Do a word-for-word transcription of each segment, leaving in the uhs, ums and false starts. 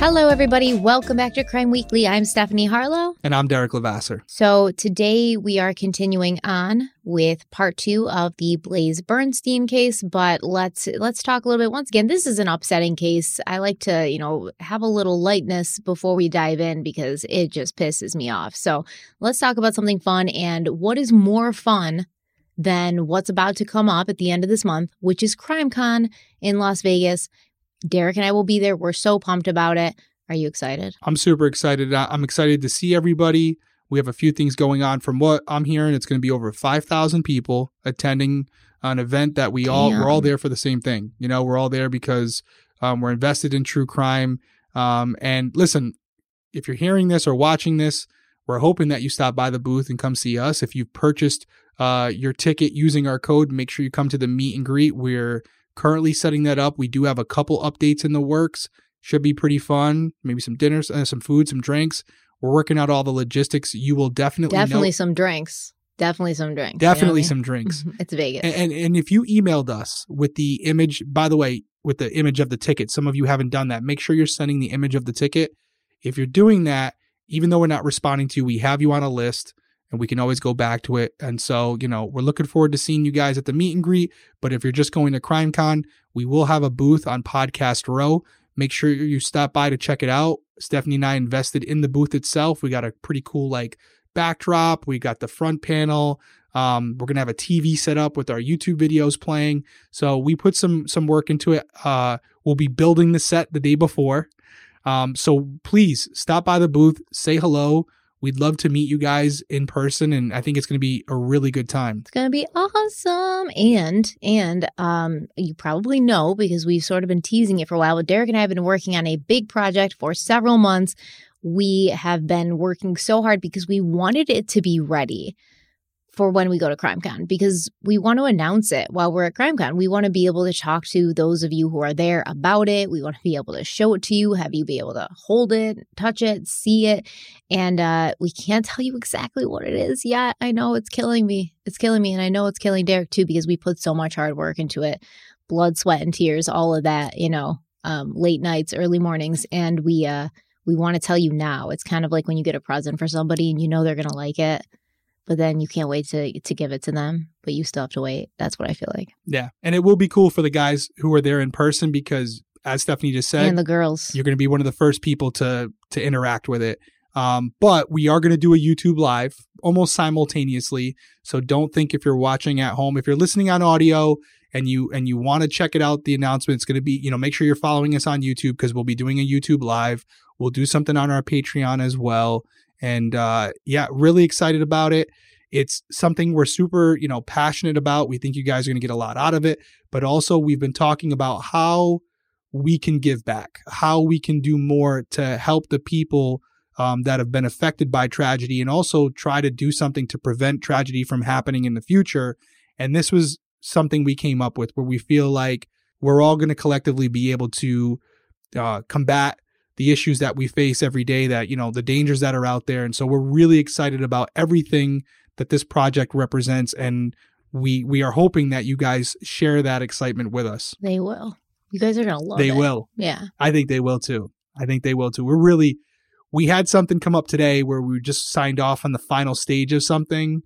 Hello, everybody. Welcome back to Crime Weekly. I'm Stephanie Harlow. And I'm Derek Levasseur. So today we are continuing on with part two of the Blaze Bernstein case, but let's let's talk a little bit. Once again, this is an upsetting case. I like to, you know, have a little lightness before we dive in because it just pisses me off. So let's talk about something fun. And what is more fun than what's about to come up at the end of this month, which is CrimeCon in Las Vegas. Derek and I will be there. We're so pumped about it. Are you excited? I'm super excited. I'm excited to see everybody. We have a few things going on. From what I'm hearing, it's going to be over five thousand people attending an event that we all, Damn. we're all there for the same thing. You know, we're all there because um, we're invested in true crime. Um, and listen, if you're hearing this or watching this, we're hoping that you stop by the booth and come see us. If you've purchased uh, your ticket using our code, make sure you come to the meet and greet. We're currently setting that up. We do have a couple updates in the works. Should be pretty fun. Maybe some dinners, uh, some food, some drinks. We're working out all the logistics. You will definitely Definitely know- some drinks. Definitely some drinks. Definitely you know what I mean? some drinks. It's Vegas. And, and and if you emailed us with the image, by the way, with the image of the ticket, some of you haven't done that. Make sure you're sending the image of the ticket. If you're doing that, even though we're not responding to you, we have you on a list. And we can always go back to it. And so, you know, we're looking forward to seeing you guys at the meet and greet. But if you're just going to CrimeCon, we will have a booth on Podcast Row. Make sure you stop by to check it out. Stephanie and I invested in the booth itself. We got a pretty cool, like, backdrop. We got the front panel. Um, we're going to have a T V set up with our YouTube videos playing. So we put some some work into it. Uh, we'll be building the set the day before. Um, so please stop by the booth, say hello. We'd love to meet you guys in person, and I think it's going to be a really good time. It's going to be awesome. And, and um, you probably know because we've sort of been teasing it for a while, but Derek and I have been working on a big project for several months. We have been working so hard because we wanted it to be ready for when we go to CrimeCon, because we want to announce it while we're at CrimeCon. We want to be able to talk to those of you who are there about it. We want to be able to show it to you, have you be able to hold it, touch it, see it. And uh, we can't tell you exactly what it is yet. I know it's killing me. It's killing me. And I know it's killing Derek too, because we put so much hard work into it. Blood, sweat, and tears, all of that, you know, um, late nights, early mornings. And we, uh, we want to tell you now. It's kind of like when you get a present for somebody and you know they're going to like it, but then you can't wait to to give it to them, but you still have to wait. That's what I feel like. Yeah. And it will be cool for the guys who are there in person because, as Stephanie just said, and the girls, you're going to be one of the first people to to interact with it. Um, but we are going to do a YouTube live almost simultaneously. So don't think if you're watching at home, if you're listening on audio and you and you want to check it out, the announcement is going to be, you know, make sure you're following us on YouTube because we'll be doing a YouTube live. We'll do something on our Patreon as well. And uh, yeah, really excited about it. It's something we're super, you know, passionate about. We think you guys are going to get a lot out of it. But also we've been talking about how we can give back, how we can do more to help the people um, that have been affected by tragedy and also try to do something to prevent tragedy from happening in the future. And this was something we came up with where we feel like we're all going to collectively be able to uh, combat the issues that we face every day, that, you know, the dangers that are out there. And so we're really excited about everything that this project represents. And we we are hoping that you guys share that excitement with us. They will. You guys are going to love they it. They will. Yeah. I think they will too. I think they will too. We're really, we had something come up today where we just signed off on the final stage of something.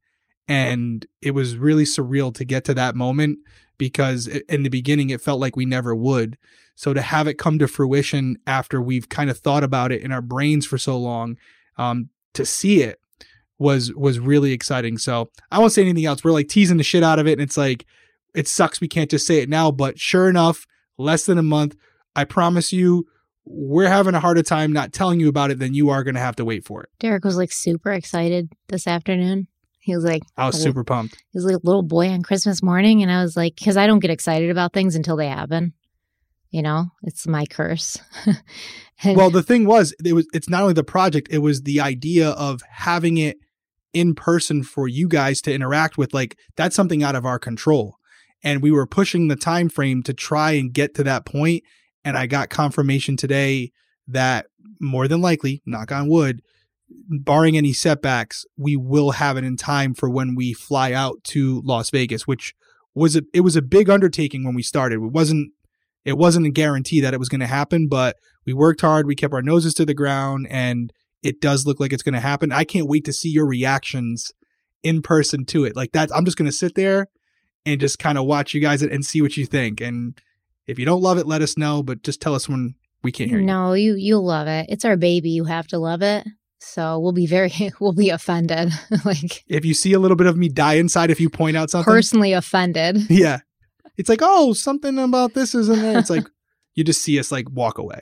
And it was really surreal to get to that moment because in the beginning, it felt like we never would. So to have it come to fruition after we've kind of thought about it in our brains for so long, um, to see it was was really exciting. So I won't say anything else. We're like teasing the shit out of it. And it's like, it sucks we can't just say it now. But sure enough, less than a month, I promise you, we're having a harder time not telling you about it than you are going to have to wait for it. Derek was like super excited this afternoon. He was like, I was super pumped. He was like a little boy on Christmas morning. And I was like, because I don't get excited about things until they happen. You know, it's my curse. and- well, the thing was, it was, it's not only the project, it was the idea of having it in person for you guys to interact with. Like, that's something out of our control. And we were pushing the time frame to try and get to that point. And I got confirmation today that more than likely, knock on wood, barring any setbacks, we will have it in time for when we fly out to Las Vegas, which was a, it was a big undertaking when we started. It wasn't, it wasn't a guarantee that it was going to happen, but we worked hard. We kept our noses to the ground, and it does look like it's going to happen. I can't wait to see your reactions in person to it. Like that, I'm just going to sit there and just kind of watch you guys and see what you think. And if you don't love it, let us know, but just tell us when we can't hear you. No, you, you'll love it. It's our baby. You have to love it. So we'll be very, we'll be offended. Like if you see a little bit of me die inside, if you point out something. Personally offended. Yeah. It's like, oh, something about this isn't there. It's like, you just see us like walk away.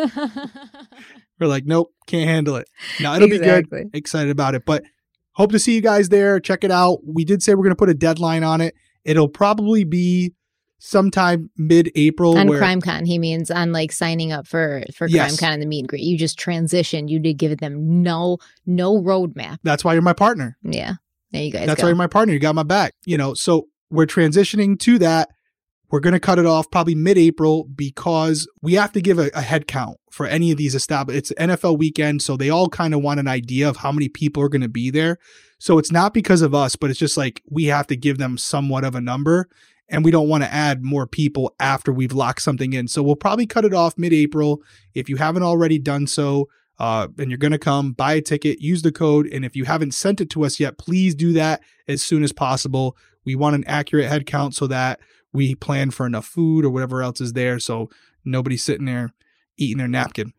We're like, nope, can't handle it. No, it'll exactly. be good. Excited about it. But hope to see you guys there. Check it out. We did say we're going to put a deadline on it. It'll probably be sometime mid-April. On where, CrimeCon, he means on like signing up for, for yes. CrimeCon and the meet and greet. You just transitioned. You did give them no, no roadmap. That's why you're my partner. Yeah. There you guys That's go. why you're my partner. You got my back. You know, so we're transitioning to that. We're going to cut it off probably mid-April because we have to give a, a head count for any of these established. It's N F L weekend, so they all kind of want an idea of how many people are going to be there. So it's not because of us, but it's just like we have to give them somewhat of a number, and we don't want to add more people after we've locked something in. So we'll probably cut it off mid-April. If you haven't already done so, uh, and you're going to come, buy a ticket, use the code. And if you haven't sent it to us yet, please do that as soon as possible. We want an accurate head count so that we plan for enough food or whatever else is there. So nobody's sitting there eating their napkin.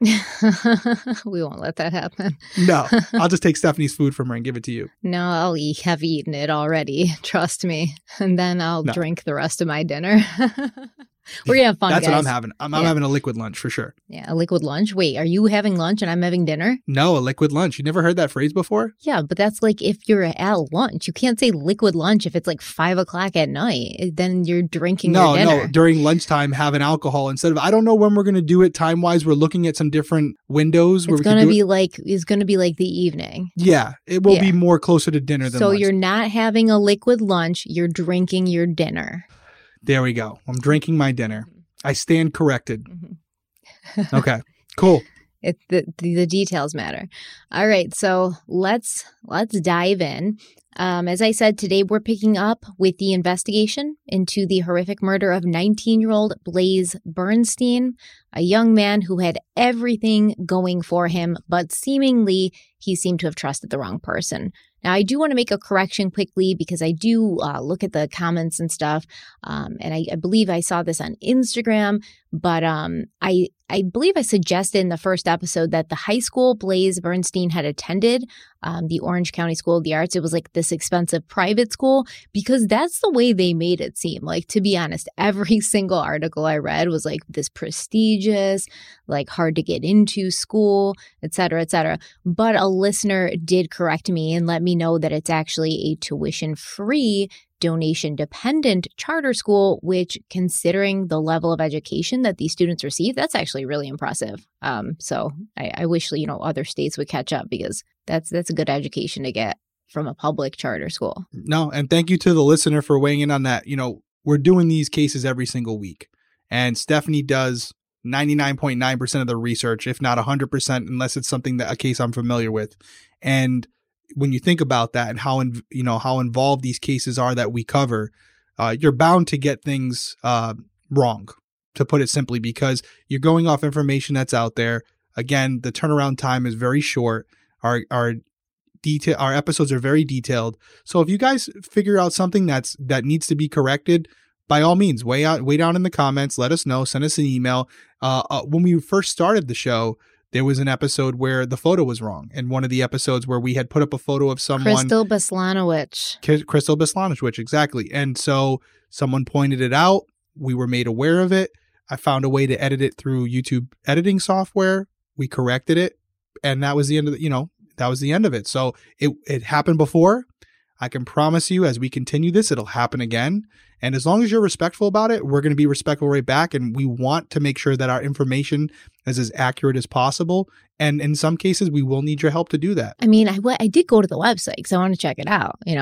We won't let that happen. No, I'll just take Stephanie's food from her and give it to you. No, I'll eat, have eaten it already. Trust me. And then I'll no. drink the rest of my dinner. We're going to have fun, That's guys. what I'm having. I'm, I'm yeah. having a liquid lunch for sure. Yeah, a liquid lunch. Wait, are you having lunch and I'm having dinner? No, a liquid lunch. You never heard that phrase before? Yeah, but that's like if you're at lunch. You can't say liquid lunch if it's like five o'clock at night. Then you're drinking no, your dinner. No, no. During lunchtime, have an alcohol instead of, I don't know when we're going to do it time-wise. We're looking at some different windows. Where it's going to be it. like, it's going to be like the evening. Yeah, it will yeah. be more closer to dinner than So lunch. You're not having a liquid lunch. You're drinking your dinner. There we go. I'm drinking my dinner. I stand corrected. Mm-hmm. Okay, cool. It, the, the the details matter. All right, so let's let's dive in. Um, as I said, today we're picking up with the investigation into the horrific murder of nineteen-year-old Blaze Bernstein, a young man who had everything going for him, but seemingly he seemed to have trusted the wrong person. Now, I do want to make a correction quickly because I do uh, look at the comments and stuff, um, and I, I believe I saw this on Instagram, but um, I I believe I suggested in the first episode that the high school Blaze Bernstein had attended, um, the Orange County School of the Arts, it was like this expensive private school, because that's the way they made it seem. Like, to be honest, every single article I read was like this prestigious, like hard to get into school, et cetera, et cetera. But a listener did correct me and let me know that it's actually a tuition-free, donation-dependent charter school, which, considering the level of education that these students receive, that's actually really impressive. Um, so I, I wish, you know, other states would catch up because that's that's a good education to get from a public charter school. No, and thank you to the listener for weighing in on that. You know, we're doing these cases every single week, and Stephanie does ninety-nine point nine percent of the research, if not one hundred percent, unless it's something that a case I'm familiar with. And when you think about that and how, in, you know, how involved these cases are that we cover, uh, you're bound to get things uh, wrong, to put it simply, because you're going off information that's out there. Again, the turnaround time is very short. Our our detail, our episodes are very detailed. So if you guys figure out something that's that needs to be corrected, by all means, way out, way down in the comments. Let us know. Send us an email. Uh, uh, when we first started the show, there was an episode where the photo was wrong. And one of the episodes where we had put up a photo of someone. Crystal Beslanowicz. Crystal Beslanowicz, exactly. And so someone pointed it out. We were made aware of it. I found a way to edit it through YouTube editing software. We corrected it. And that was the end of the, you know, that was the end of it. So it, it happened before. I can promise you as we continue this, it'll happen again. And as long as you're respectful about it, we're going to be respectful right back. And we want to make sure that our information is as accurate as possible. And in some cases, we will need your help to do that. I mean, I, I did go to the website because I want to check it out, you know.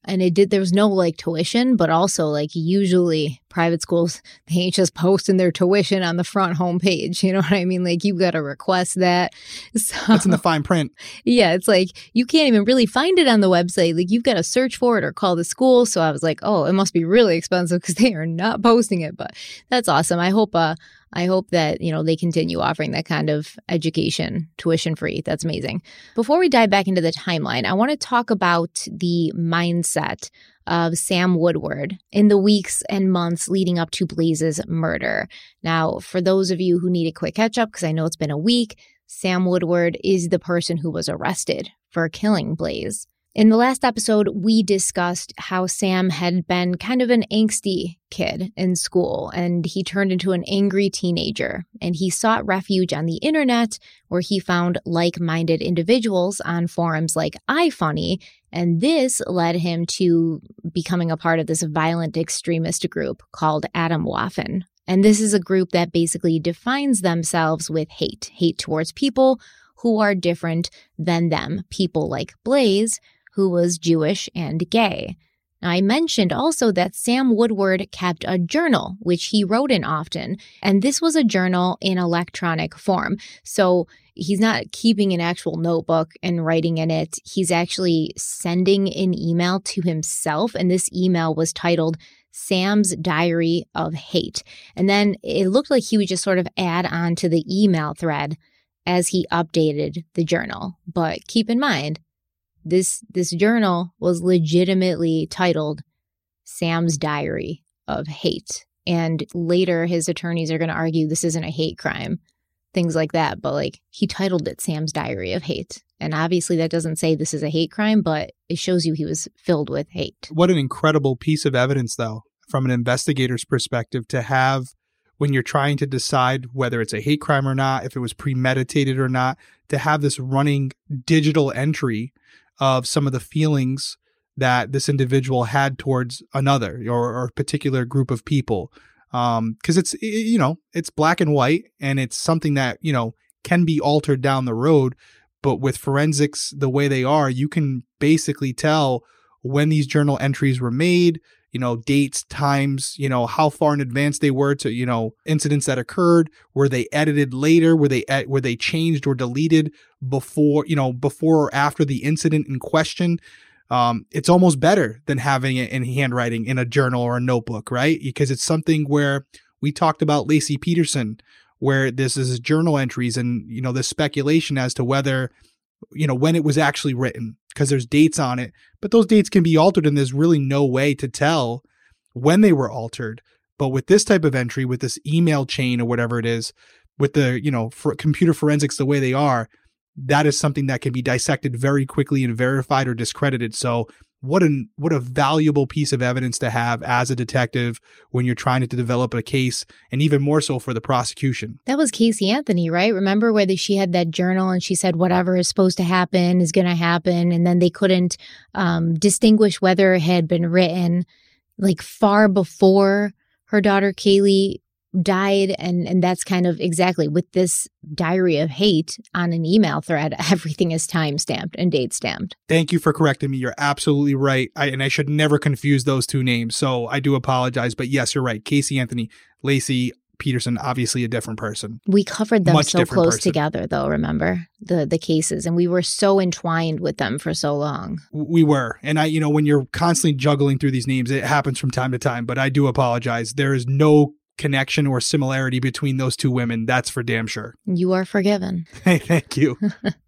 And it did, there was no like tuition, but also like usually private schools, they ain't just posting their tuition on the front homepage. You know what I mean? Like you got to request that. So, that's in the fine print. Yeah. It's like you can't even really find it on the website. Like you've got to search for it or call the school. So I was like, oh, it must be really expensive because they are not posting it. But that's awesome. I hope, uh, I hope that, you know, they continue offering that kind of education tuition free. That's amazing. Before we dive back into the timeline, I want to talk about the mindset of Sam Woodward in the weeks and months leading up to Blaze's murder. Now, for those of you who need a quick catch up, because I know it's been a week, Sam Woodward is the person who was arrested for killing Blaze. In the last episode, we discussed how Sam had been kind of an angsty kid in school, and he turned into an angry teenager, and he sought refuge on the internet where he found like-minded individuals on forums like iFunny, and this led him to becoming a part of this violent extremist group called Atomwaffen. And this is a group that basically defines themselves with hate, hate towards people who are different than them, people like Blaze, who was Jewish and gay. Now, I mentioned also that Sam Woodward kept a journal, which he wrote in often, and this was a journal in electronic form. So he's not keeping an actual notebook and writing in it. He's actually sending an email to himself, and this email was titled Sam's Diary of Hate. And then it looked like he would just sort of add on to the email thread as he updated the journal. But keep in mind, This this journal was legitimately titled Sam's Diary of Hate. And later his attorneys are going to argue this isn't a hate crime, things like that. But like he titled it Sam's Diary of Hate. And obviously that doesn't say this is a hate crime, but it shows you he was filled with hate. What an incredible piece of evidence, though, from an investigator's perspective, to have when you're trying to decide whether it's a hate crime or not, if it was premeditated or not, to have this running digital entry of some of the feelings that this individual had towards another or, or a particular group of people. Um, cause it's, you know, it's black and white, and it's something that, you know, can be altered down the road. But with forensics the way they are, you can basically tell when these journal entries were made, you know, dates, times, you know, how far in advance they were to, you know, incidents that occurred. Were they edited later? Were they, were they changed or deleted before, you know, before or after the incident in question? Um, it's almost better than having it in handwriting in a journal or a notebook, right? Because it's something where we talked about Laci Peterson, where this is journal entries and, you know, the speculation as to whether, you know, when it was actually written, because there's dates on it, but those dates can be altered and there's really no way to tell when they were altered. But with this type of entry, with this email chain or whatever it is, with the, you know, for computer forensics the way they are, that is something that can be dissected very quickly and verified or discredited. So what an what a valuable piece of evidence to have as a detective when you're trying to develop a case, and even more so for the prosecution. That was Casey Anthony, right? Remember where the, she had that journal and she said whatever is supposed to happen is going to happen, and then they couldn't um, distinguish whether it had been written like far before her daughter Kaylee died, and and that's kind of exactly with this diary of hate on an email thread, everything is time stamped and date stamped. Thank you for correcting me. You're absolutely right. I, and I should never confuse those two names. So I do apologize. But yes, you're right. Casey Anthony, Laci Peterson, obviously a different person. We covered them Much so close person. together, though, remember? The the cases. And we were so entwined with them for so long. We were. And I, you know, when you're constantly juggling through these names, it happens from time to time. But I do apologize. There is no connection or similarity between those two women. That's for damn sure. You are forgiven. Hey, thank you.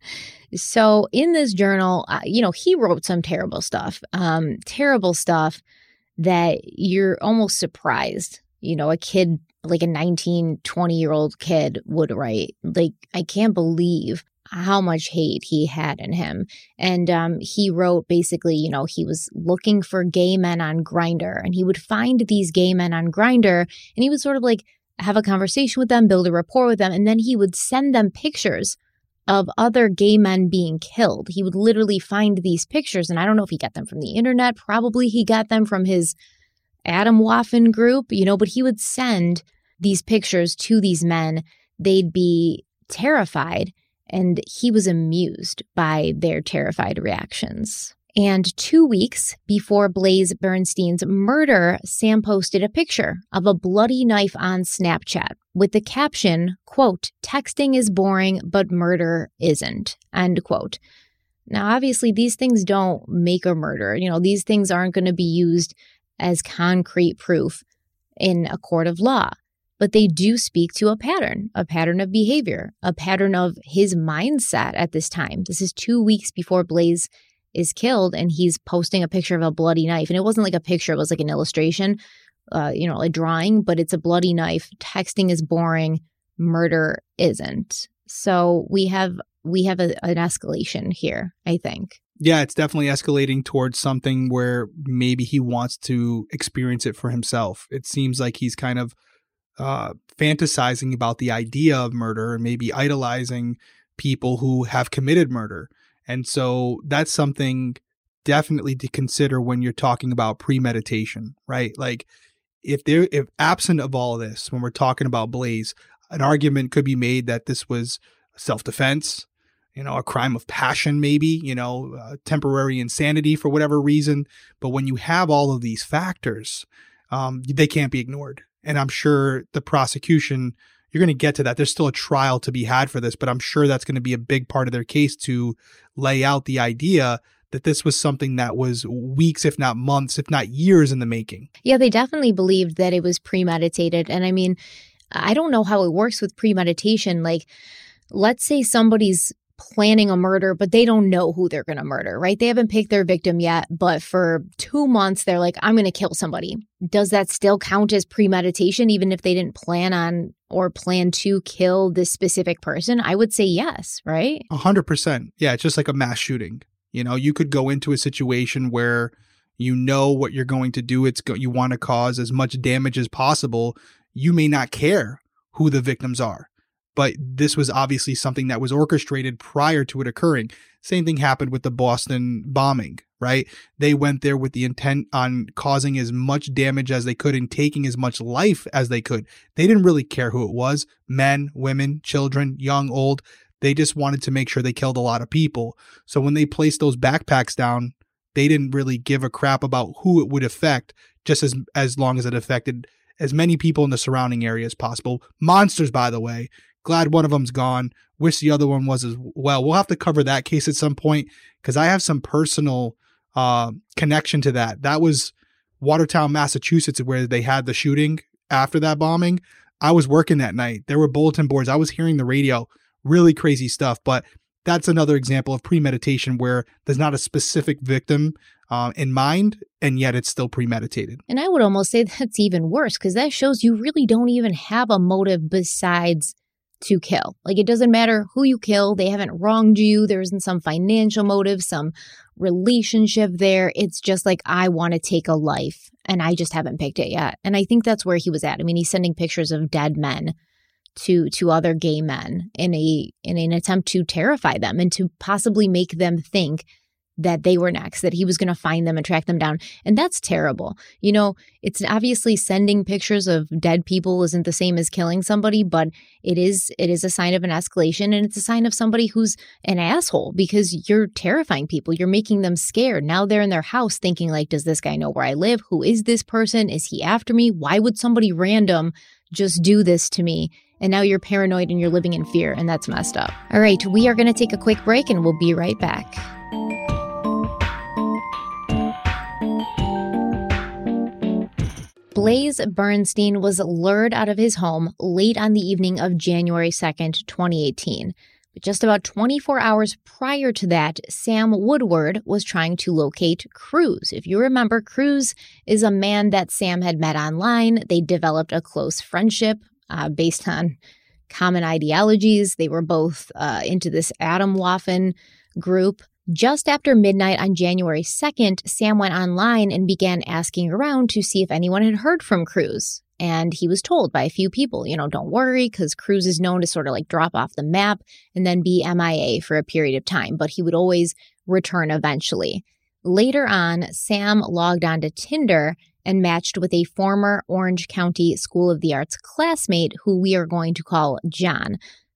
So in this journal, uh, you know, he wrote some terrible stuff, um, terrible stuff that you're almost surprised, you know, a kid, like a nineteen, twenty year old kid would write. Like, I can't believe how much hate he had in him. And um, he wrote basically, you know, he was looking for gay men on Grindr, and he would find these gay men on Grindr, and he would sort of like have a conversation with them, build a rapport with them, and then he would send them pictures of other gay men being killed. He would literally find these pictures, and I don't know if he got them from the internet. Probably he got them from his Atomwaffen group, you know, but he would send these pictures to these men. They'd be terrified, and he was amused by their terrified reactions. And two weeks before Blaze Bernstein's murder, Sam posted a picture of a bloody knife on Snapchat with the caption, quote, "Texting is boring, but murder isn't," end quote. Now, obviously, these things don't make a murder. You know, these things aren't going to be used as concrete proof in a court of law, but they do speak to a pattern, a pattern of behavior, a pattern of his mindset at this time. This is two weeks before Blaze is killed, and he's posting a picture of a bloody knife. And it wasn't like a picture, it was like an illustration, uh, you know, a drawing, but it's a bloody knife. Texting is boring, murder isn't. So we have we have a, an escalation here, I think. Yeah, it's definitely escalating towards something where maybe he wants to experience it for himself. It seems like he's kind of uh, fantasizing about the idea of murder and maybe idolizing people who have committed murder. And so that's something definitely to consider when you're talking about premeditation, right? Like if there, if absent of all of this, when we're talking about Blaze, an argument could be made that this was self-defense, you know, a crime of passion, maybe, you know, uh, temporary insanity for whatever reason. But when you have all of these factors, um, they can't be ignored. And I'm sure the prosecution, you're going to get to that. There's still a trial to be had for this, but I'm sure that's going to be a big part of their case to lay out the idea that this was something that was weeks, if not months, if not years in the making. Yeah, they definitely believed that it was premeditated. And I mean, I don't know how it works with premeditation. Like, let's say somebody's planning a murder, but they don't know who they're going to murder, right? They haven't picked their victim yet, but for two months, they're like, I'm going to kill somebody. Does that still count as premeditation, even if they didn't plan on or plan to kill this specific person? I would say yes, right? A hundred percent. Yeah, it's just like a mass shooting. You know, you could go into a situation where you know what you're going to do. It's go- you want to cause as much damage as possible. You may not care who the victims are. But this was obviously something that was orchestrated prior to it occurring. Same thing happened with the Boston bombing, right? They went there with the intent on causing as much damage as they could and taking as much life as they could. They didn't really care who it was, men, women, children, young, old. They just wanted to make sure they killed a lot of people. So when they placed those backpacks down, they didn't really give a crap about who it would affect, just as, as long as it affected as many people in the surrounding area as possible. Monsters, by the way. Glad one of them's gone. Wish the other one was as well. We'll have to cover that case at some point because I have some personal uh, connection to that. That was Watertown, Massachusetts, where they had the shooting after that bombing. I was working that night. There were bulletin boards. I was hearing the radio. Really crazy stuff. But that's another example of premeditation where there's not a specific victim uh, in mind, and yet it's still premeditated. And I would almost say that's even worse because that shows you really don't even have a motive besides to kill. Like, it doesn't matter who you kill. They haven't wronged you. There isn't some financial motive, some relationship there. It's just like, I want to take a life and I just haven't picked it yet. And I think that's where he was at. I mean, he's sending pictures of dead men to to other gay men in a in an attempt to terrify them and to possibly make them think that they were next, that he was going to find them and track them down. And that's terrible. You know, it's obviously sending pictures of dead people isn't the same as killing somebody, but it is it is a sign of an escalation, and it's a sign of somebody who's an asshole because you're terrifying people. You're making them scared. Now they're in their house thinking like, does this guy know where I live? Who is this person? Is he after me? Why would somebody random just do this to me? And now you're paranoid and you're living in fear, and that's messed up. All right, we are going to take a quick break and we'll be right back. Blaze Bernstein was lured out of his home late on the evening of January second, twenty eighteen. But just about twenty-four hours prior to that, Sam Woodward was trying to locate Cruz. If you remember, Cruz is a man that Sam had met online. They developed a close friendship uh, based on common ideologies. They were both uh, into this Atomwaffen group. Just after midnight on January second, Sam went online and began asking around to see if anyone had heard from Cruz. And he was told by a few people, you know, don't worry, because Cruz is known to sort of like drop off the map and then be M I A for a period of time, but he would always return eventually. Later on, Sam logged on to Tinder and matched with a former Orange County School of the Arts classmate who we are going to call John.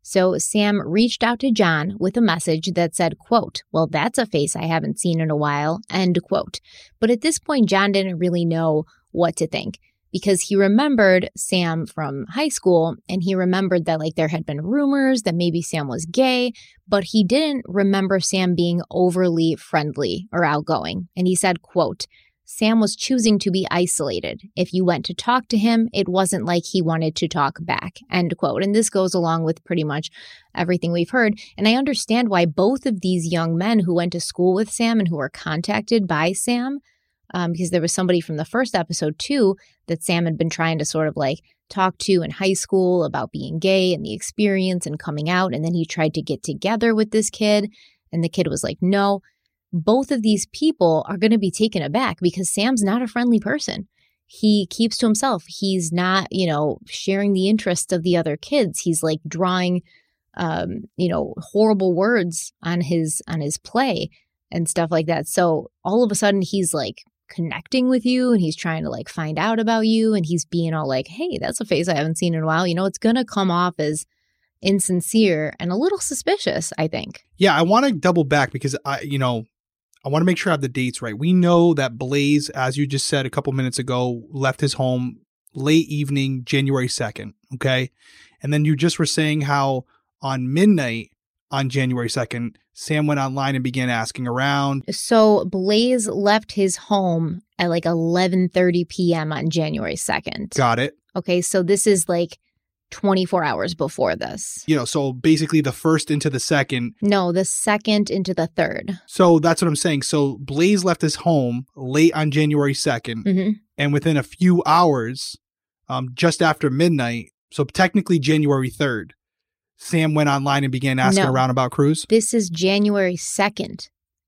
So Sam reached out to John with a message that said, quote, "Well, that's a face I haven't seen in a while," end quote. But at this point, John didn't really know what to think because he remembered Sam from high school and he remembered that like there had been rumors that maybe Sam was gay, but he didn't remember Sam being overly friendly or outgoing. And he said, quote, "Sam was choosing to be isolated. If you went to talk to him, it wasn't like he wanted to talk back," end quote. And this goes along with pretty much everything we've heard. And I understand why both of these young men who went to school with Sam and who were contacted by Sam, um, because there was somebody from the first episode too that Sam had been trying to sort of like talk to in high school about being gay and the experience and coming out. And then he tried to get together with this kid and the kid was like, no. Both of these people are going to be taken aback because Sam's not a friendly person. He keeps to himself. He's not, you know, sharing the interests of the other kids. He's like drawing, um, you know, horrible words on his on his play and stuff like that. So all of a sudden he's like connecting with you and he's trying to like find out about you and he's being all like, hey, that's a face I haven't seen in a while. You know, it's going to come off as insincere and a little suspicious, I think. Yeah, I want to double back because I, you know, I want to make sure I have the dates right. We know that Blaze, as you just said a couple minutes ago, left his home late evening, January second. Okay. And then you just were saying how on midnight on January second, Sam went online and began asking around. So Blaze left his home at like eleven thirty p.m. on January second. Got it. Okay. So this is like twenty-four hours before this. You know, so basically the first into the second. No, the second into the third. So that's what I'm saying. So Blaze left his home late on January second. Mm-hmm. And within a few hours, um, just after midnight, so technically January third, Sam went online and began asking no, around about Cruz. This is January second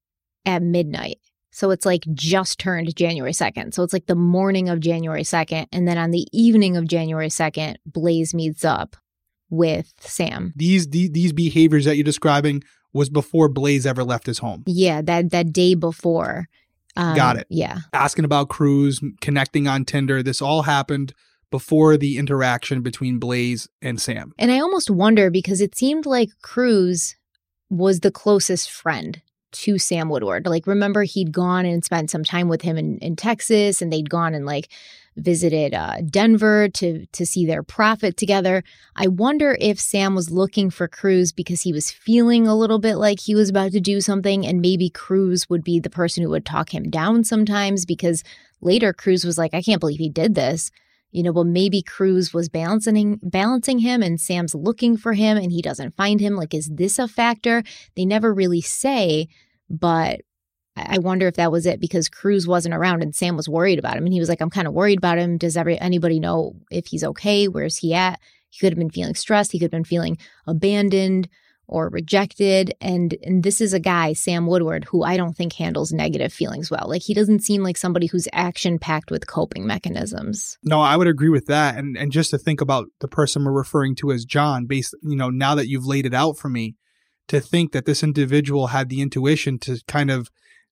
at midnight. So it's like just turned January second. So it's like the morning of January second. And then on the evening of January second, Blaze meets up with Sam. These, these, these behaviors that you're describing was before Blaze ever left his home. Yeah, that, that day before. Um, Got it. Yeah. Asking about Cruz, connecting on Tinder. This all happened before the interaction between Blaze and Sam. And I almost wonder because it seemed like Cruz was the closest friend to Sam Woodward. Like, remember, he'd gone and spent some time with him in, in Texas, and they'd gone and like visited uh, Denver to to see their prophet together. I wonder if Sam was looking for Cruz because he was feeling a little bit like he was about to do something, and maybe Cruz would be the person who would talk him down sometimes because later Cruz was like, I can't believe he did this. You know, but maybe Cruz was balancing balancing him and Sam's looking for him and he doesn't find him. Like, is this a factor? They never really say, but I wonder if that was it because Cruz wasn't around and Sam was worried about him. And he was like, I'm kind of worried about him. Does every anybody know if he's okay? Where's he at? He could have been feeling stressed. He could have been feeling abandoned or rejected. And, and this is a guy, Sam Woodward, who I don't think handles negative feelings well. Like, he doesn't seem like somebody who's action-packed with coping mechanisms. No, I would agree with that. And and just to think about the person we're referring to as John, based, you know, now that you've laid it out for me, to think that this individual had the intuition to kind of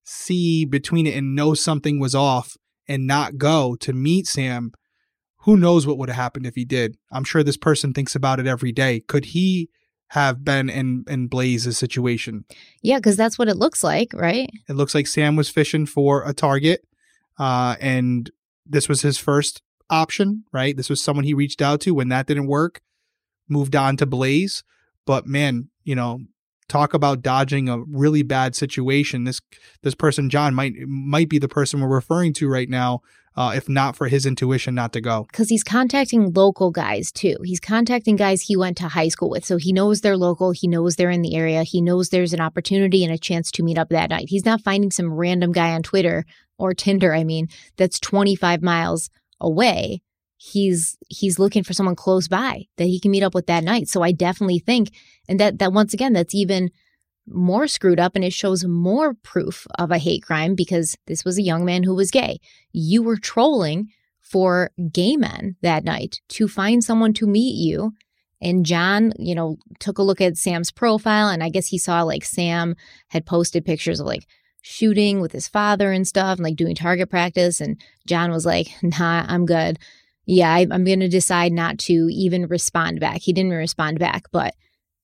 see between it and know something was off and not go to meet Sam, who knows what would have happened if he did. I'm sure this person thinks about it every day. Could he have been in, in Blaze's situation? Yeah, because that's what it looks like, right? It looks like Sam was fishing for a target, uh, and this was his first option, right? This was someone he reached out to. When that didn't work, moved on to Blaze. But man, you know, talk about dodging a really bad situation. This this person, John, might might be the person we're referring to right now, uh, if not for his intuition not to go. Because he's contacting local guys, too. He's contacting guys he went to high school with. So he knows they're local. He knows they're in the area. He knows there's an opportunity and a chance to meet up that night. He's not finding some random guy on Twitter or Tinder, I mean, that's twenty-five miles away. He's he's looking for someone close by that he can meet up with that night. So I definitely think, and that that once again, that's even more screwed up and it shows more proof of a hate crime because this was a young man who was gay. You were trolling for gay men that night to find someone to meet you. And John, you know, took a look at Sam's profile and I guess he saw like Sam had posted pictures of like shooting with his father and stuff and like doing target practice. And John was like, nah, I'm good. Yeah, I, I'm going to decide not to even respond back. He didn't respond back, but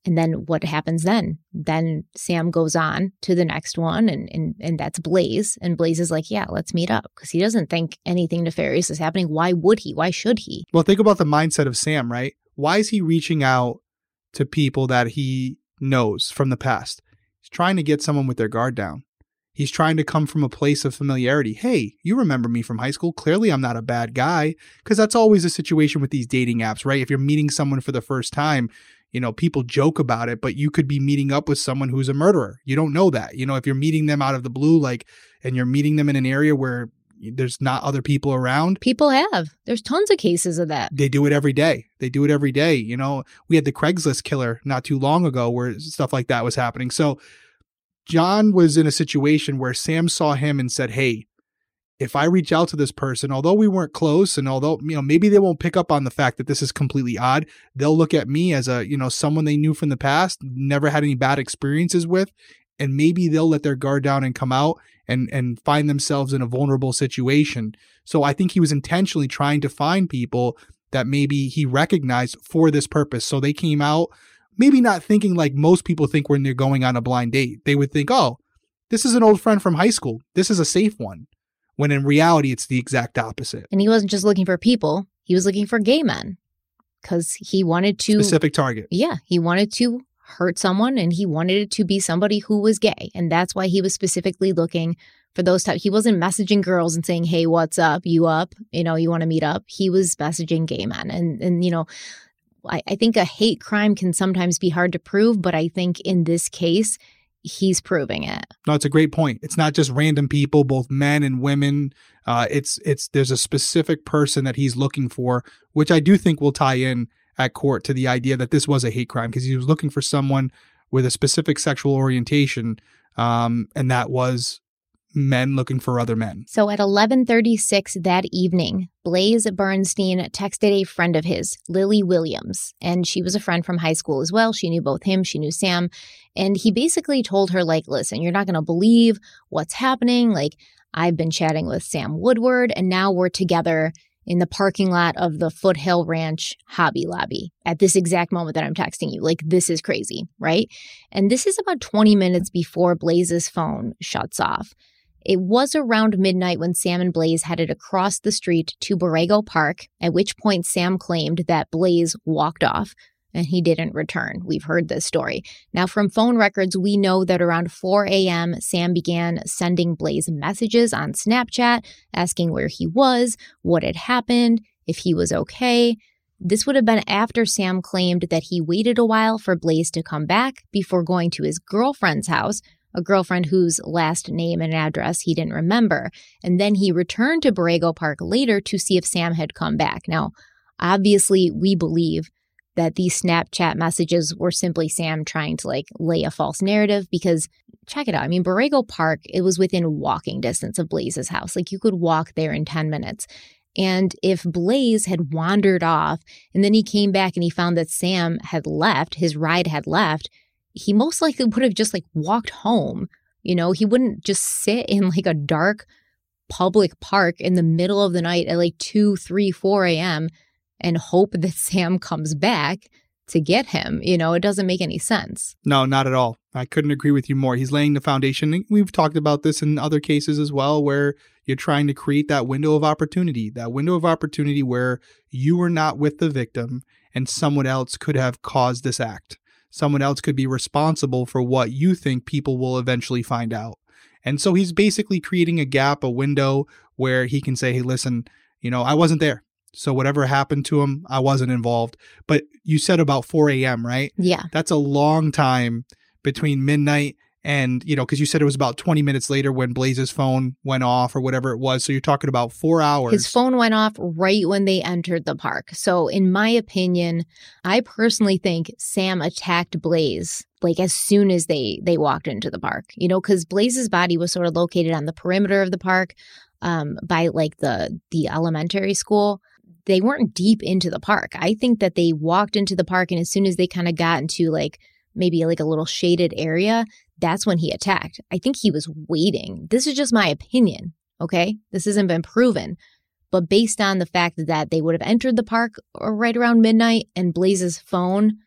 And then what happens then? Then Sam goes on to the next one, and and and that's Blaze. And Blaze is like, yeah, let's meet up, because he doesn't think anything nefarious is happening. Why would he? Why should he? Well, think about the mindset of Sam, right? Why is he reaching out to people that he knows from the past? He's trying to get someone with their guard down. He's trying to come from a place of familiarity. Hey, you remember me from high school. Clearly, I'm not a bad guy. Because that's always a situation with these dating apps, right? If you're meeting someone for the first time, you know, people joke about it, but you could be meeting up with someone who's a murderer. You don't know that. You know, if you're meeting them out of the blue, like, and you're meeting them in an area where there's not other people around. People have. There's tons of cases of that. They do it every day. They do it every day. You know, we had the Craigslist killer not too long ago where stuff like that was happening. So John was in a situation where Sam saw him and said, hey, if I reach out to this person, although we weren't close, and although, you know, maybe they won't pick up on the fact that this is completely odd, they'll look at me as a, you know, someone they knew from the past, never had any bad experiences with, and maybe they'll let their guard down and come out and, and find themselves in a vulnerable situation. So I think he was intentionally trying to find people that maybe he recognized for this purpose. So they came out, maybe not thinking like most people think when they're going on a blind date. They would think, oh, this is an old friend from high school. This is a safe one. When in reality, it's the exact opposite. And he wasn't just looking for people. He was looking for gay men, because he wanted to... Specific target. Yeah. He wanted to hurt someone, and he wanted it to be somebody who was gay. And that's why he was specifically looking for those types. He wasn't messaging girls and saying, hey, what's up? You up? You know, you want to meet up? He was messaging gay men. And, and you know, I, I think a hate crime can sometimes be hard to prove, but I think in this case, he's proving it. No, it's a great point. It's not just random people, both men and women. Uh, it's it's there's a specific person that he's looking for, which I do think will tie in at court to the idea that this was a hate crime, because he was looking for someone with a specific sexual orientation, um, and that was men looking for other men. So at eleven thirty-six that evening, Blaze Bernstein texted a friend of his, Lily Williams, and she was a friend from high school as well. She knew both him, she knew Sam, and he basically told her, like, listen, you're not going to believe what's happening. Like, I've been chatting with Sam Woodward, and now we're together in the parking lot of the Foothill Ranch Hobby Lobby at this exact moment that I'm texting you. Like, this is crazy, right? And this is about twenty minutes before Blaze's phone shuts off. It was around midnight when Sam and Blaze headed across the street to Borrego Park, at which point Sam claimed that Blaze walked off and he didn't return. We've heard this story. Now, from phone records, we know that around four a.m., Sam began sending Blaze messages on Snapchat, asking where he was, what had happened, if he was okay. This would have been after Sam claimed that he waited a while for Blaze to come back before going to his girlfriend's house, a girlfriend whose last name and address he didn't remember. And then he returned to Borrego Park later to see if Sam had come back. Now, obviously, we believe that these Snapchat messages were simply Sam trying to, like, lay a false narrative, because check it out. I mean, Borrego Park, it was within walking distance of Blaze's house. Like, you could walk there in ten minutes. And if Blaze had wandered off and then he came back and he found that Sam had left, his ride had left, he most likely would have just, like, walked home. You know, he wouldn't just sit in, like, a dark public park in the middle of the night at like two, three, four a.m. and hope that Sam comes back to get him. You know, it doesn't make any sense. No, not at all. I couldn't agree with you more. He's laying the foundation. We've talked about this in other cases as well, where you're trying to create that window of opportunity, that window of opportunity where you were not with the victim and someone else could have caused this act. Someone else could be responsible for what you think people will eventually find out. And so he's basically creating a gap, a window where he can say, hey, listen, you know, I wasn't there. So whatever happened to him, I wasn't involved. But you said about four a.m., right? Yeah. That's a long time between midnight and, you know, because you said it was about twenty minutes later when Blaze's phone went off or whatever it was. So you're talking about four hours. His phone went off right when they entered the park. So in my opinion, I personally think Sam attacked Blaze like as soon as they they walked into the park, you know, because Blaze's body was sort of located on the perimeter of the park um, by like the the elementary school. They weren't deep into the park. I think that they walked into the park, and as soon as they kind of got into like maybe like a little shaded area, that's when he attacked. I think he was waiting. This is just my opinion, okay? This hasn't been proven. But based on the fact that they would have entered the park right around midnight and Blaze's phone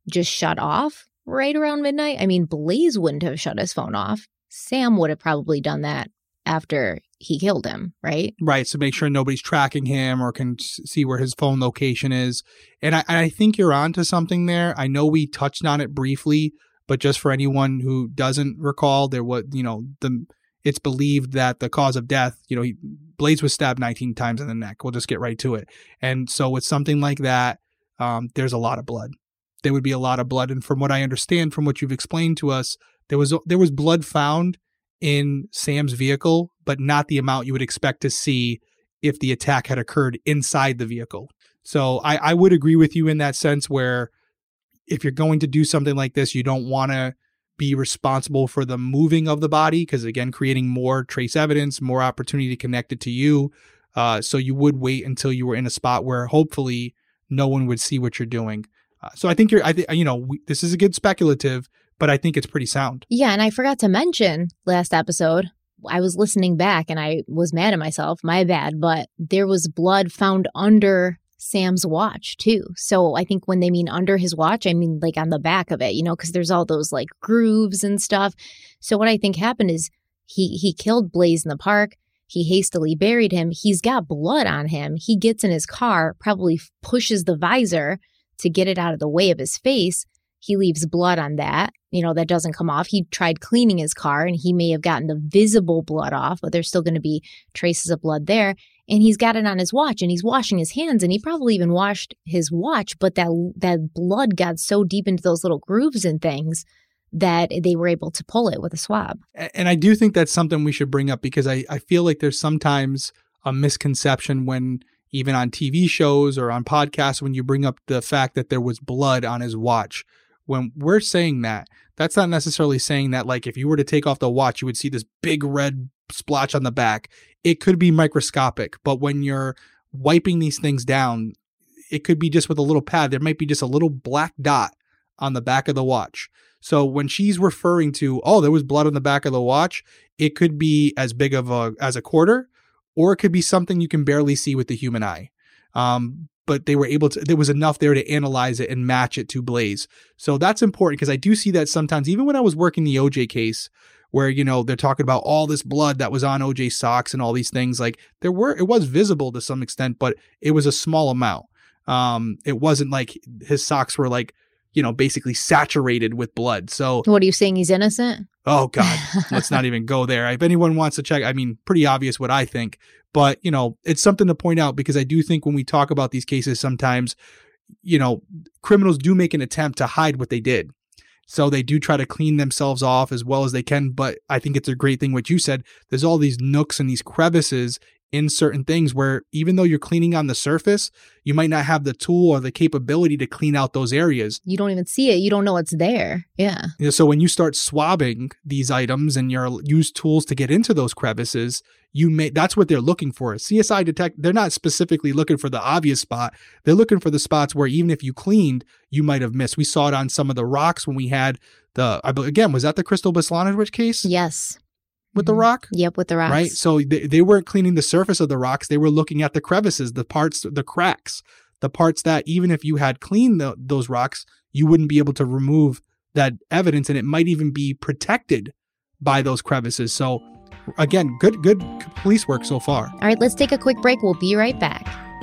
just shut off right around midnight. I mean, Blaze wouldn't have shut his phone off. Sam would have probably done that after he killed him, right? Right. So make sure nobody's tracking him or can see where his phone location is. And I, I think you're onto something there. I know we touched on it briefly, but just for anyone who doesn't recall, there was, you know, the it's believed that the cause of death, you know, he, Blaze was stabbed nineteen times in the neck. We'll just get right to it. And so with something like that, um, there's a lot of blood. There would be a lot of blood. And from what I understand, from what you've explained to us, there was there was blood found in Sam's vehicle, but not the amount you would expect to see if the attack had occurred inside the vehicle. So I, I would agree with you in that sense where if you're going to do something like this, you don't want to be responsible for the moving of the body because, again, creating more trace evidence, more opportunity to connect it to you. Uh, so you would wait until you were in a spot where hopefully no one would see what you're doing. Uh, so I think you're, I think, you know, we, this is a good speculative, but I think it's pretty sound. Yeah. And I forgot to mention last episode, I was listening back and I was mad at myself. My bad. But there was blood found under Sam's watch too. So I think when they mean under his watch, I mean like on the back of it, you know, because there's all those like grooves and stuff. So what I think happened is he he killed Blaze in the park. He hastily buried him. He's got blood on him. He gets in his car, probably pushes the visor to get it out of the way of his face. He leaves blood on that. You know, that doesn't come off. He tried cleaning his car and he may have gotten the visible blood off, but there's still going to be traces of blood there. And he's got it on his watch and he's washing his hands and he probably even washed his watch. But that that blood got so deep into those little grooves and things that they were able to pull it with a swab. And I do think that's something we should bring up because I, I feel like there's sometimes a misconception when even on T V shows or on podcasts, when you bring up the fact that there was blood on his watch. When we're saying that, that's not necessarily saying that, like, if you were to take off the watch, you would see this big red splotch on the back. It could be microscopic, but when you're wiping these things down, it could be just with a little pad. There might be just a little black dot on the back of the watch. So when she's referring to, oh, there was blood on the back of the watch, it could be as big of a, as a quarter, or it could be something you can barely see with the human eye. Um, but they were able to, there was enough there to analyze it and match it to Blaze. So that's important because I do see that sometimes, even when I was working the O J case where, you know, they're talking about all this blood that was on O J's socks and all these things, like there were, it was visible to some extent, but it was a small amount. Um, it wasn't like his socks were like, you know, basically saturated with blood. So what are you saying? He's innocent? Oh God, let's not even go there. If anyone wants to check, I mean, pretty obvious what I think, but you know, it's something to point out because I do think when we talk about these cases, sometimes, you know, criminals do make an attempt to hide what they did. So they do try to clean themselves off as well as they can. But I think it's a great thing what you said. There's all these nooks and these crevices in certain things where even though you're cleaning on the surface, you might not have the tool or the capability to clean out those areas. You don't even see it. You don't know it's there. Yeah. You know, so when you start swabbing these items and you use tools to get into those crevices, you may, that's what they're looking for. C S I detect, they're not specifically looking for the obvious spot. They're looking for the spots where even if you cleaned, you might have missed. We saw it on some of the rocks when we had the, again, was that the Crystal Beslanowicz case? Yes. With the rock? Yep, with the rocks. Right? So they, they weren't cleaning the surface of the rocks. They were looking at the crevices, the parts, the cracks, the parts that even if you had cleaned the, those rocks, you wouldn't be able to remove that evidence, and it might even be protected by those crevices. So again, good, good police work so far. All right, let's take a quick break. We'll be right back.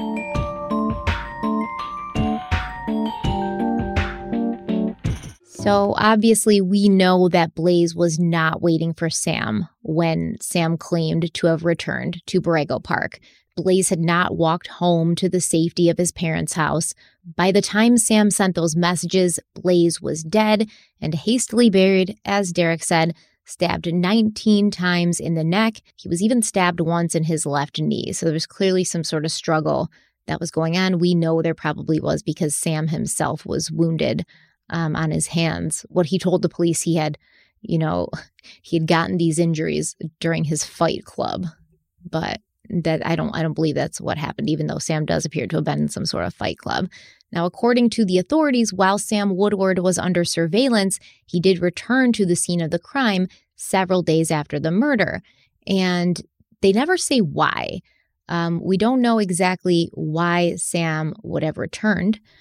So obviously we know that Blaze was not waiting for Sam when Sam claimed to have returned to Borrego Park. Blaze had not walked home to the safety of his parents' house. By the time Sam sent those messages, Blaze was dead and hastily buried, as Derek said, stabbed nineteen times in the neck. He was even stabbed once in his left knee. So there was clearly some sort of struggle that was going on. We know there probably was because Sam himself was wounded Um, on his hands. What he told the police, he had, you know, he had gotten these injuries during his fight club, but that I don't, I don't believe that's what happened, even though Sam does appear to have been in some sort of fight club. Now, according to the authorities, while Sam Woodward was under surveillance, he did return to the scene of the crime several days after the murder, and they never say why. Um, we don't know exactly why Sam would have returned.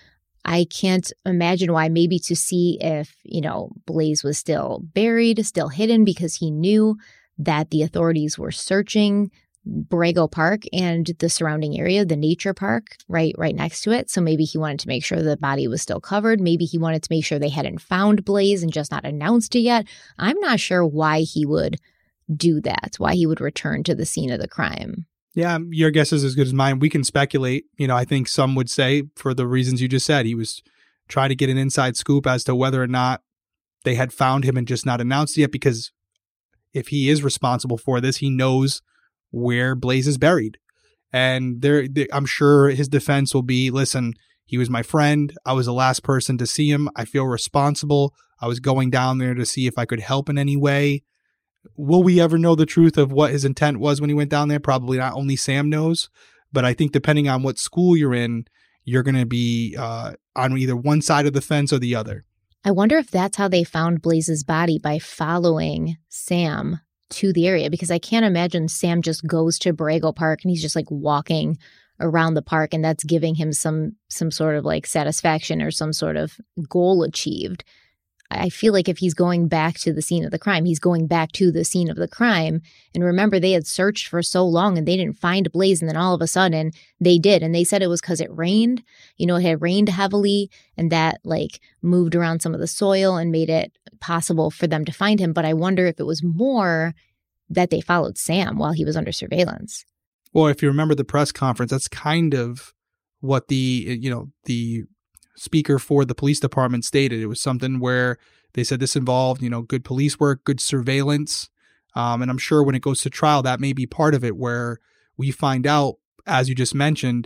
I can't imagine why. Maybe to see if, you know, Blaze was still buried, still hidden, because he knew that the authorities were searching Borrego Park and the surrounding area, the nature park right right next to it. So maybe he wanted to make sure the body was still covered. Maybe he wanted to make sure they hadn't found Blaze and just not announced it yet. I'm not sure why he would do that, why he would return to the scene of the crime. Yeah, your guess is as good as mine. We can speculate. You know, I think some would say, for the reasons you just said, he was trying to get an inside scoop as to whether or not they had found him and just not announced it yet, because if he is responsible for this, he knows where Blaze is buried. And there, I'm sure his defense will be, listen, he was my friend. I was the last person to see him. I feel responsible. I was going down there to see if I could help in any way. Will we ever know the truth of what his intent was when he went down there? Probably not. Only Sam knows. But I think depending on what school you're in, you're going to be uh, on either one side of the fence or the other. I wonder if that's how they found Blaze's body, by following Sam to the area, because I can't imagine Sam just goes to Borrego Park and he's just like walking around the park and that's giving him some some sort of like satisfaction or some sort of goal achieved. I feel like if he's going back to the scene of the crime, he's going back to the scene of the crime. And remember, they had searched for so long and they didn't find Blaze. And then all of a sudden they did. And they said it was because it rained. You know, it had rained heavily and that like moved around some of the soil and made it possible for them to find him. But I wonder if it was more that they followed Sam while he was under surveillance. Well, if you remember the press conference, that's kind of what the, you know, the speaker for the police department stated. It was something where they said this involved, you know, good police work, good surveillance. Um, and I'm sure when it goes to trial, that may be part of it, where we find out, as you just mentioned,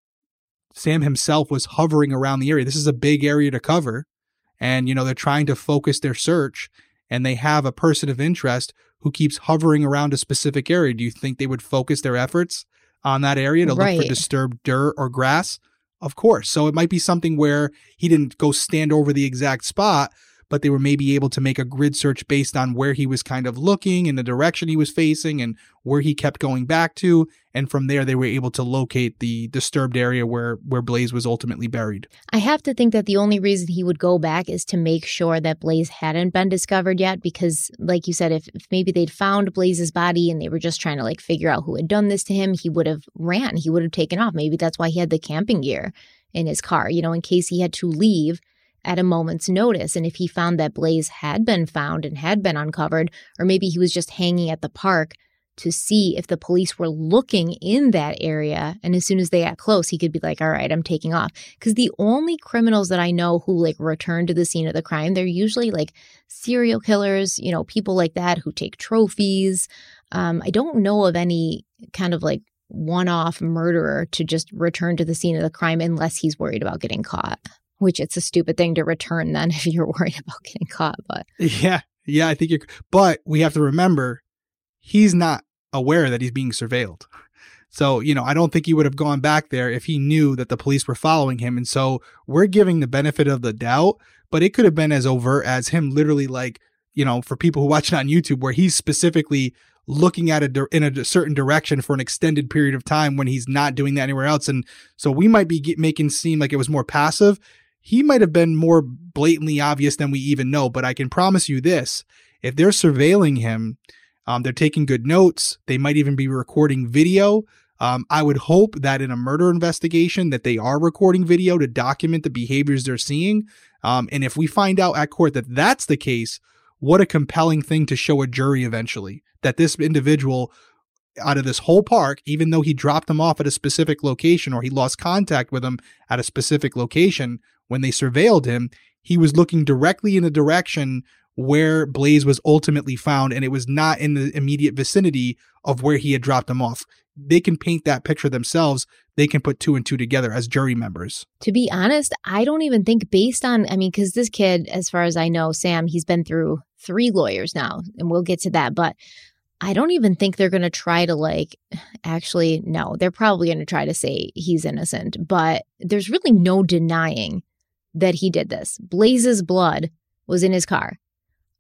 Sam himself was hovering around the area. This is a big area to cover. And, you know, they're trying to focus their search and they have a person of interest who keeps hovering around a specific area. Do you think they would focus their efforts on that area to right. look for disturbed dirt or grass? Of course. So it might be something where he didn't go stand over the exact spot, but they were maybe able to make a grid search based on where he was kind of looking and the direction he was facing and where he kept going back to. And from there, they were able to locate the disturbed area where, where Blaze was ultimately buried. I have to think that the only reason he would go back is to make sure that Blaze hadn't been discovered yet, because like you said, if, if maybe they'd found Blaze's body and they were just trying to like figure out who had done this to him, he would have ran, he would have taken off. Maybe that's why he had the camping gear in his car, you know, in case he had to leave at a moment's notice. And if he found that Blaze had been found and had been uncovered, or maybe he was just hanging at the park to see if the police were looking in that area. And as soon as they got close, he could be like, all right, I'm taking off. Because the only criminals that I know who like return to the scene of the crime, they're usually like serial killers, you know, people like that who take trophies. Um, I don't know of any kind of like one-off murderer to just return to the scene of the crime unless he's worried about getting caught. Which it's a stupid thing to return then if you're worried about getting caught. But yeah, yeah, I think you're. But we have to remember, he's not aware that he's being surveilled. So, you know, I don't think he would have gone back there if he knew that the police were following him. And so we're giving the benefit of the doubt, but it could have been as overt as him literally like, you know, for people who watch it on YouTube, where he's specifically looking at it in a certain direction for an extended period of time when he's not doing that anywhere else. And so we might be get, making seem like it was more passive. He might have been more blatantly obvious than we even know, but I can promise you this, if they're surveilling him, um, they're taking good notes. They might even be recording video. Um, I would hope that in a murder investigation that they are recording video to document the behaviors they're seeing. Um, and if we find out at court that that's the case, what a compelling thing to show a jury eventually, that this individual out of this whole park, even though he dropped them off at a specific location or he lost contact with them at a specific location, when they surveilled him, he was looking directly in the direction where Blaze was ultimately found, and it was not in the immediate vicinity of where he had dropped them off. They can paint that picture themselves. They can put two and two together as jury members. To be honest, I don't even think based on, I mean, because this kid, as far as I know, Sam, he's been through three lawyers now, and we'll get to that, but I don't even think they're going to try to like, actually, no, they're probably going to try to say he's innocent, but there's really no denying that he did this. Blaze's blood was in his car.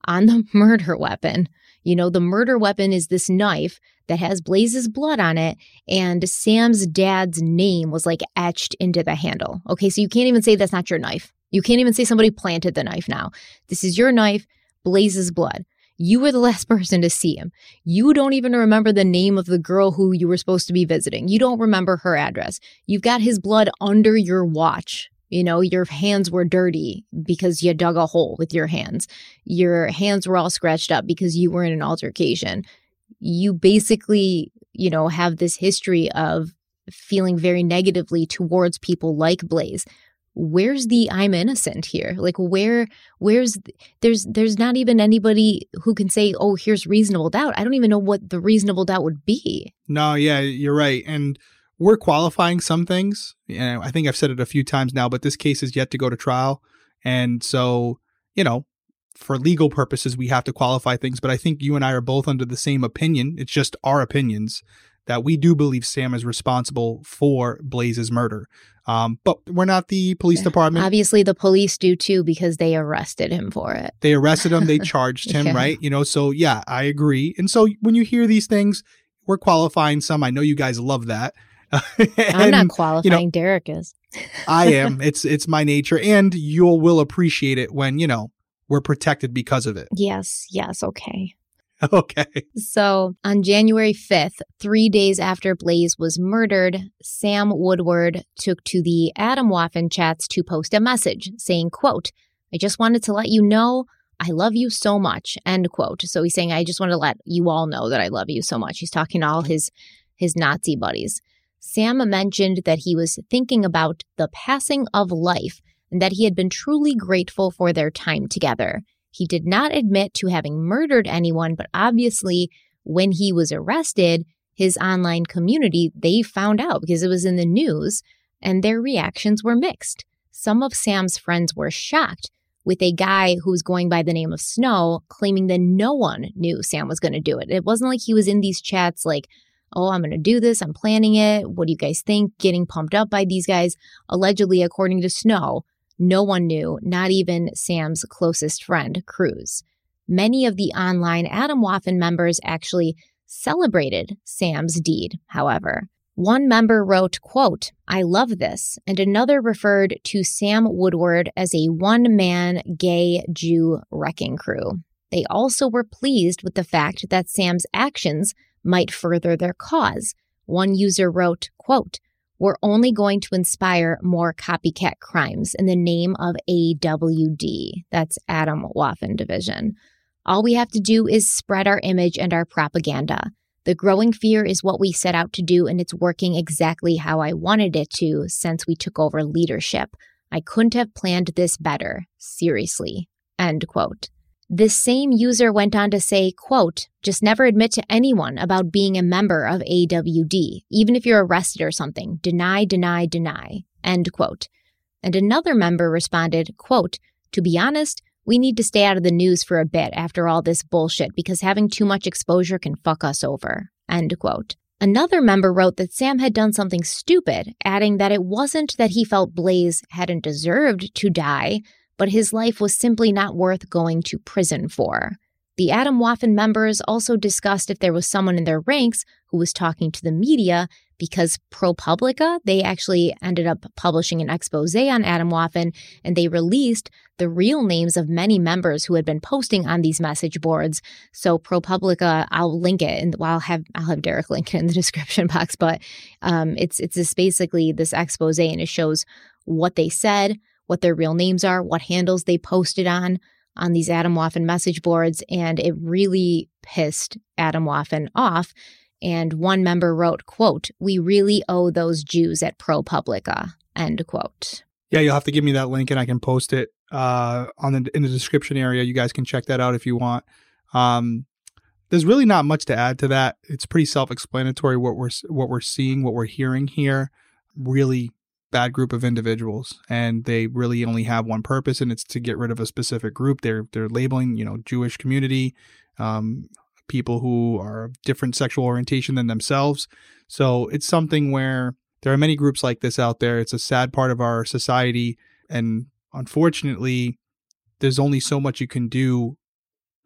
on the murder weapon. You know, the murder weapon is this knife that has Blaze's blood on it, and Sam's dad's name was like etched into the handle. Okay, so you can't even say that's not your knife. You can't even say somebody planted the knife now. This is your knife, Blaze's blood. You were the last person to see him. You don't even remember the name of the girl who you were supposed to be visiting. You don't remember her address. You've got his blood under your watch. You know, your hands were dirty because you dug a hole with your hands. Your hands were all scratched up because you were in an altercation. You basically, you know, have this history of feeling very negatively towards people like Blaze. Where's the I'm innocent here? Like where, where's, there's, there's not even anybody who can say, oh, here's reasonable doubt. I don't even know what the reasonable doubt would be. No, yeah, you're right. And we're qualifying some things. And I think I've said it a few times now, but this case is yet to go to trial. And so, you know, for legal purposes, we have to qualify things. But I think you and I are both under the same opinion. It's just our opinions that we do believe Sam is responsible for Blaze's murder. Um, but we're not the police department. Obviously, the police do too, because they arrested him for it. They arrested him. They charged him, yeah. right? You know, so yeah, I agree. And so when you hear these things, we're qualifying some. I know you guys love that. and, I'm not qualifying. You know, Derek is. I am. It's it's my nature. And you will appreciate it when, you know, we're protected because of it. Yes. Yes. Okay. Okay. So on January fifth, three days after Blaze was murdered, Sam Woodward took to the Atomwaffen chats to post a message saying, quote, I just wanted to let you know I love you so much, end quote. So he's saying, I just want to let you all know that I love you so much. He's talking to all his, his Nazi buddies. Sam mentioned that he was thinking about the passing of life and that he had been truly grateful for their time together. He did not admit to having murdered anyone, but obviously when he was arrested, his online community, they found out because it was in the news, and their reactions were mixed. Some of Sam's friends were shocked, with a guy who's going by the name of Snow claiming that no one knew Sam was going to do it. It wasn't like he was in these chats like, oh, I'm going to do this, I'm planning it, what do you guys think? Getting pumped up by these guys. Allegedly, according to Snow, no one knew, not even Sam's closest friend, Cruz. Many of the online Atomwaffen members actually celebrated Sam's deed, however. One member wrote, quote, I love this, and another referred to Sam Woodward as a one-man gay Jew wrecking crew. They also were pleased with the fact that Sam's actions might further their cause. One user wrote, quote, we're only going to inspire more copycat crimes in the name of A W D. That's Atomwaffen Division. All we have to do is spread our image and our propaganda. The growing fear is what we set out to do, and it's working exactly how I wanted it to since we took over leadership. I couldn't have planned this better. Seriously. End quote. This same user went on to say, quote, just never admit to anyone about being a member of A W D, even if you're arrested or something. Deny, deny, deny. End quote. And another member responded, quote, to be honest, we need to stay out of the news for a bit after all this bullshit because having too much exposure can fuck us over. End quote. Another member wrote that Sam had done something stupid, adding that it wasn't that he felt Blaze hadn't deserved to die, but his life was simply not worth going to prison for. The Atomwaffen members also discussed if there was someone in their ranks who was talking to the media because ProPublica, they actually ended up publishing an expose on Atomwaffen, and they released the real names of many members who had been posting on these message boards. So ProPublica, I'll link it, and well, I'll have I'll have Derek link it in the description box. But um, it's it's this basically this expose, and it shows what they said, what their real names are, what handles they posted on on these Atomwaffen message boards, and it really pissed Atomwaffen off. And one member wrote, quote, we really owe those Jews at ProPublica, end quote. Yeah, you'll have to give me that link and I can post it uh, on the, in the description area. You guys can check that out if you want. Um, there's really not much to add to that. It's pretty self-explanatory what we're what we're seeing, what we're hearing here. Really bad group of individuals, and they really only have one purpose, and it's to get rid of a specific group. They're they're labeling, you know, Jewish community, um, people who are of different sexual orientation than themselves. So it's something where there are many groups like this out there. It's a sad part of our society, and unfortunately, there's only so much you can do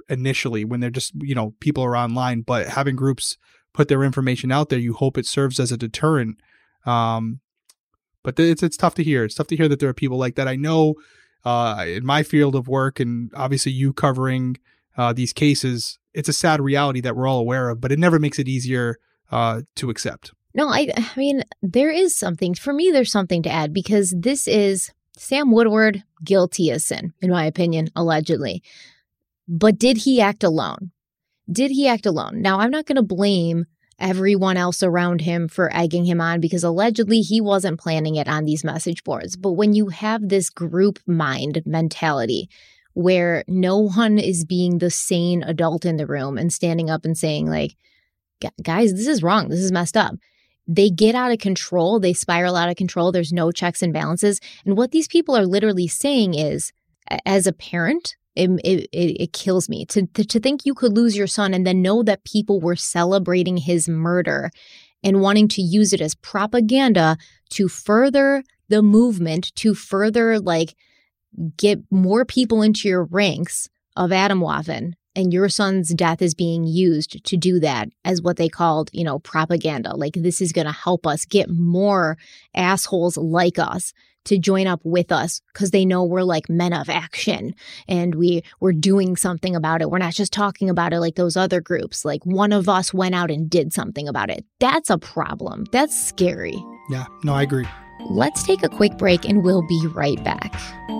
initially when they're just, you know, people are online, but having groups put their information out there, you hope it serves as a deterrent. Um, but it's, it's tough to hear. It's tough to hear that there are people like that. I know uh, in my field of work, and obviously you covering uh, these cases, it's a sad reality that we're all aware of, but it never makes it easier uh, to accept. No, I, I mean, there is something, for me, there's something to add, because this is Sam Woodward, guilty as sin, in my opinion, allegedly. But did he act alone? Did he act alone? Now, I'm not going to blame everyone else around him for egging him on, because allegedly he wasn't planning it on these message boards. But when you have this group mind mentality where no one is being the sane adult in the room and standing up and saying, like, guys, this is wrong, this is messed up, they get out of control, they spiral out of control, there's no checks and balances. And what these people are literally saying is, as a parent, It, it, it kills me to, to to think you could lose your son and then know that people were celebrating his murder and wanting to use it as propaganda to further the movement, to further like get more people into your ranks of Atomwaffen. And your son's death is being used to do that as what they called, you know, propaganda. Like, this is going to help us get more assholes like us to join up with us because they know we're like men of action and we, we're doing something about it. We're not just talking about it like those other groups. Like, one of us went out and did something about it. That's a problem. That's scary. Yeah, no, I agree. Let's take a quick break and we'll be right back.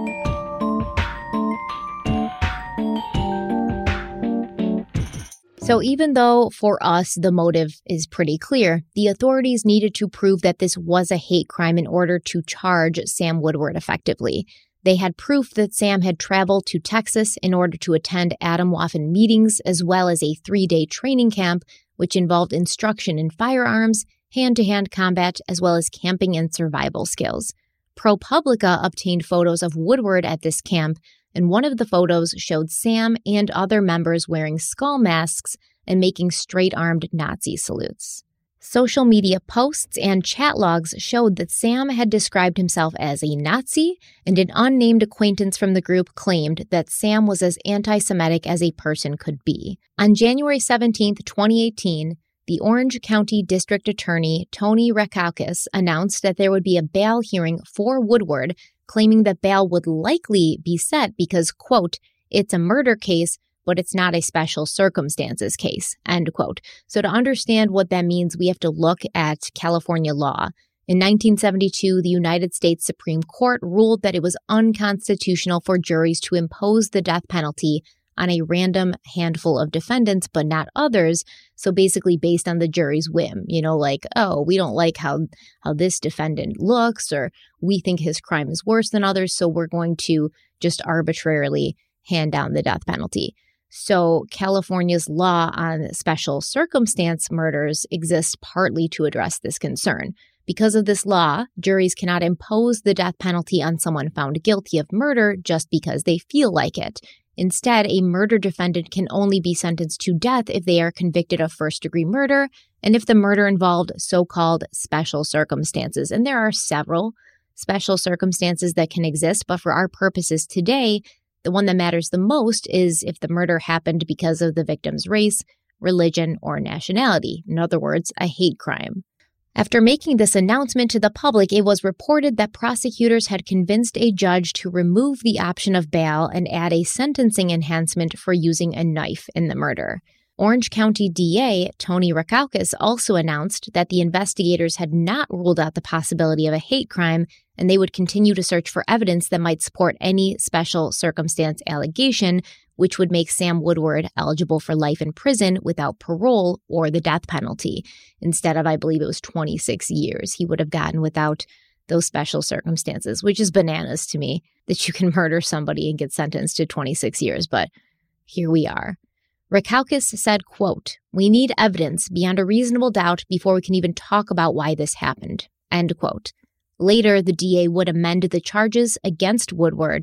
So even though for us the motive is pretty clear, the authorities needed to prove that this was a hate crime in order to charge Sam Woodward effectively. They had proof that Sam had traveled to Texas in order to attend Atomwaffen meetings, as well as a three-day training camp, which involved instruction in firearms, hand-to-hand combat, as well as camping and survival skills. ProPublica obtained photos of Woodward at this camp, and one of the photos showed Sam and other members wearing skull masks and making straight-armed Nazi salutes. Social media posts and chat logs showed that Sam had described himself as a Nazi, and an unnamed acquaintance from the group claimed that Sam was as anti-Semitic as a person could be. On January seventeenth, twenty eighteen, the Orange County District Attorney Tony Rackauckas announced that there would be a bail hearing for Woodward, claiming that bail would likely be set because, quote, it's a murder case, but it's not a special circumstances case, end quote. So to understand what that means, we have to look at California law. In nineteen seventy-two, the United States Supreme Court ruled that it was unconstitutional for juries to impose the death penalty on a random handful of defendants, but not others. So basically based on the jury's whim, you know, like, oh, we don't like how, how this defendant looks, or we think his crime is worse than others, so we're going to just arbitrarily hand down the death penalty. So California's law on special circumstance murders exists partly to address this concern. Because of this law, juries cannot impose the death penalty on someone found guilty of murder just because they feel like it. Instead, a murder defendant can only be sentenced to death if they are convicted of first-degree murder and if the murder involved so-called special circumstances. And there are several special circumstances that can exist, but for our purposes today, the one that matters the most is if the murder happened because of the victim's race, religion, or nationality. In other words, a hate crime. After making this announcement to the public, it was reported that prosecutors had convinced a judge to remove the option of bail and add a sentencing enhancement for using a knife in the murder. Orange County D A Tony Rackauckas also announced that the investigators had not ruled out the possibility of a hate crime, and they would continue to search for evidence that might support any special circumstance allegation, which would make Sam Woodward eligible for life in prison without parole or the death penalty. Instead of, I believe it was twenty-six years, he would have gotten without those special circumstances, which is bananas to me that you can murder somebody and get sentenced to twenty-six years. But here we are. Rackauckas said, quote, we need evidence beyond a reasonable doubt before we can even talk about why this happened, end quote. Later, the D A would amend the charges against Woodward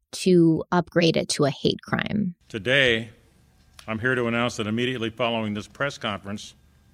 to upgrade it to a hate crime. Today, I'm here to announce that immediately following this press conference,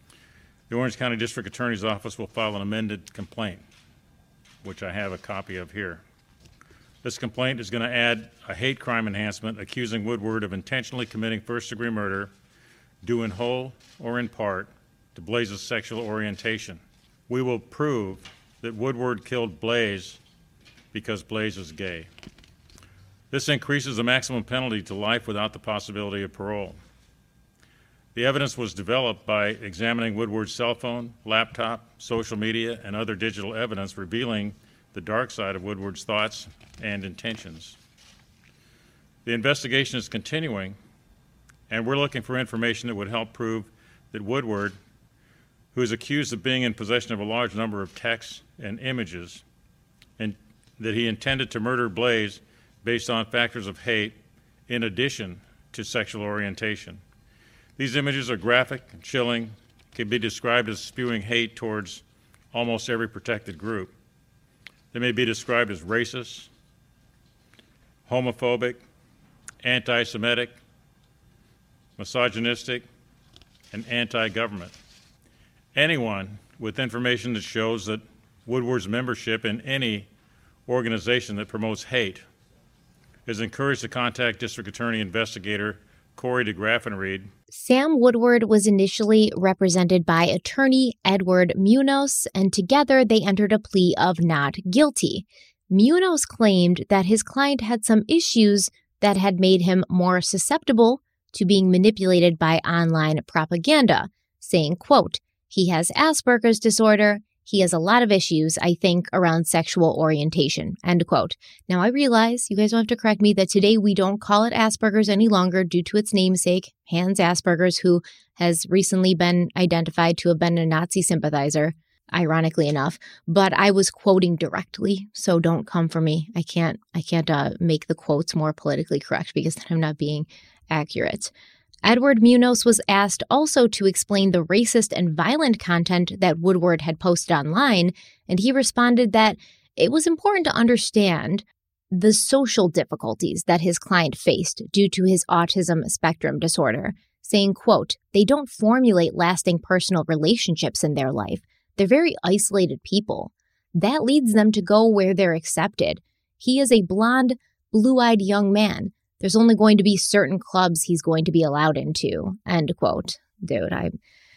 the Orange County District Attorney's Office will file an amended complaint, which I have a copy of here. This complaint is going to add a hate crime enhancement accusing Woodward of intentionally committing first-degree murder, due in whole or in part to Blaze's sexual orientation. We will prove that Woodward killed Blaze because Blaze is gay. This increases the maximum penalty to life without the possibility of parole. The evidence was developed by examining Woodward's cell phone, laptop, social media, and other digital evidence revealing the dark side of Woodward's thoughts and intentions. The investigation is continuing, and we're looking for information that would help prove that Woodward, who is accused of being in possession of a large number of texts and images, and that he intended to murder Blaze based on factors of hate in addition to sexual orientation. These images are graphic and chilling, can be described as spewing hate towards almost every protected group. They may be described as racist, homophobic, anti-Semitic, misogynistic, and anti-government. Anyone with information that shows that Woodward's membership in any organization that promotes hate is encouraged to contact District Attorney Investigator Corey DeGraffenreid. Sam Woodward was initially represented by attorney Edward Munoz, and together they entered a plea of not guilty. Munoz claimed that his client had some issues that had made him more susceptible to being manipulated by online propaganda, saying, quote, he has Asperger's disorder. He has a lot of issues, I think, around sexual orientation, end quote. Now, I realize you guys don't have to correct me that today we don't call it Asperger's any longer due to its namesake, Hans Asperger's, who has recently been identified to have been a Nazi sympathizer, ironically enough. But I was quoting directly, so don't come for me. I can't, I can't uh, make the quotes more politically correct because then I'm not being accurate. Edward Munoz was asked also to explain the racist and violent content that Woodward had posted online, and he responded that it was important to understand the social difficulties that his client faced due to his autism spectrum disorder, saying, quote, they don't formulate lasting personal relationships in their life. They're very isolated people. That leads them to go where they're accepted. He is a blonde, blue-eyed young man. There's only going to be certain clubs he's going to be allowed into, end quote. Dude, I,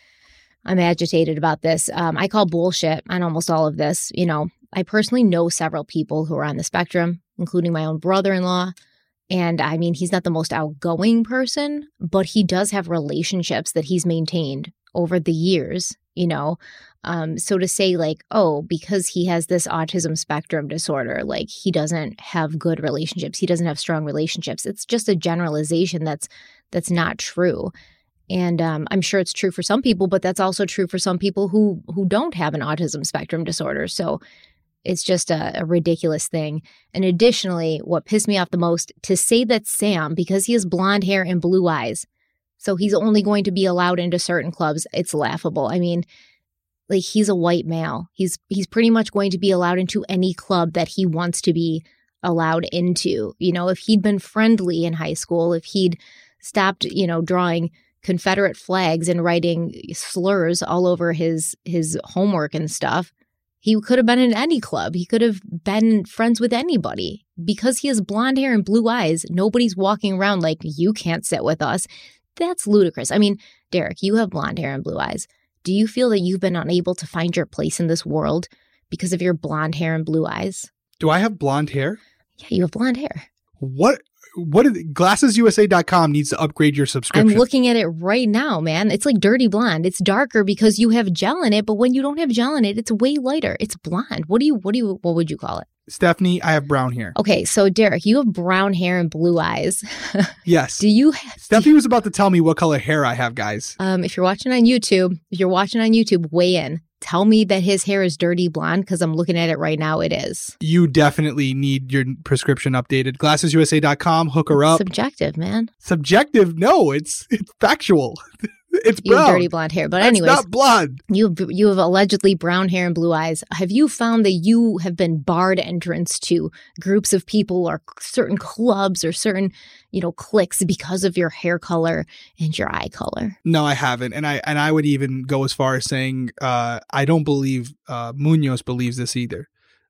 I'm agitated about this. Um, I call bullshit on almost all of this. You know, I personally know several people who are on the spectrum, including my own brother-in-law. And I mean, he's not the most outgoing person, but he does have relationships that he's maintained over the years, you know. Um, so to say like, oh, because he has this autism spectrum disorder, like he doesn't have good relationships, he doesn't have strong relationships. It's just a generalization that's that's not true. And um, I'm sure it's true for some people, but that's also true for some people who who don't have an autism spectrum disorder. So it's just a, a ridiculous thing. And additionally, what pissed me off the most, to say that Sam, because he has blonde hair and blue eyes, so he's only going to be allowed into certain clubs, it's laughable. I mean, like, he's a white male. He's he's pretty much going to be allowed into any club that he wants to be allowed into. You know, if he'd been friendly in high school, if he'd stopped, you know, drawing Confederate flags and writing slurs all over his his homework and stuff, he could have been in any club. He could have been friends with anybody. Because he has blonde hair and blue eyes, nobody's walking around like, you can't sit with us. That's ludicrous. I mean, Derek, you have blonde hair and blue eyes. Do you feel that you've been unable to find your place in this world because of your blonde hair and blue eyes? Do I have blonde hair? Yeah, you have blonde hair. What? What? Is, glasses U S A dot com needs to upgrade your subscription. I'm looking at it right now, man. It's like dirty blonde. It's darker because you have gel in it, but when you don't have gel in it, it's way lighter. It's blonde. What do you? What do you? What would you call it? Stephanie, I have brown hair. Okay, so Derek, you have brown hair and blue eyes. Yes. Do you have... Stephanie was about to tell me what color hair I have, guys. Um, if you're watching on YouTube, if you're watching on YouTube, weigh in. Tell me that his hair is dirty blonde because I'm looking at it right now. It is. You definitely need your prescription updated. glasses U S A dot com, hook her up. Subjective, man. Subjective? No, it's it's factual. It's brown. You have dirty blonde hair. But anyways, it's not blonde. You have, you have allegedly brown hair and blue eyes. Have you found that you have been barred entrance to groups of people or certain clubs or certain, you know, cliques because of your hair color and your eye color? No, I haven't. And I and I would even go as far as saying uh, I don't believe uh, Munoz believes this either.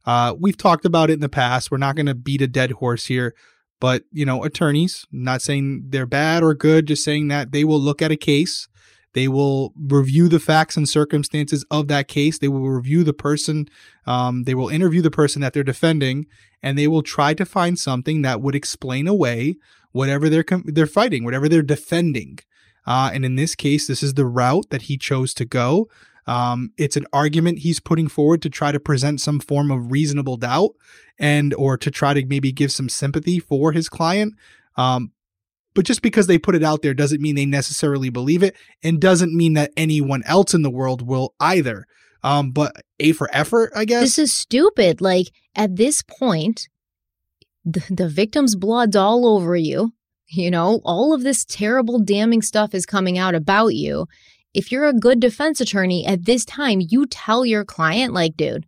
Uh, we've talked about it in the past. We're not going to beat a dead horse here. But, you know, attorneys, not saying they're bad or good, just saying that they will look at a case. They will review the facts and circumstances of that case. They will review the person. Um, they will interview the person that they're defending, and they will try to find something that would explain away whatever they're they're fighting, whatever they're defending. Uh, and in this case, this is the route that he chose to go. Um, it's an argument he's putting forward to try to present some form of reasonable doubt and or to try to maybe give some sympathy for his client. Um, but just because they put it out there doesn't mean they necessarily believe it, and doesn't mean that anyone else in the world will either. Um, but A for effort, I guess. This is stupid. Like, at this point, the, the victim's blood's all over you. You know, all of this terrible, damning stuff is coming out about you. If you're a good defense attorney at this time, you tell your client, like, dude,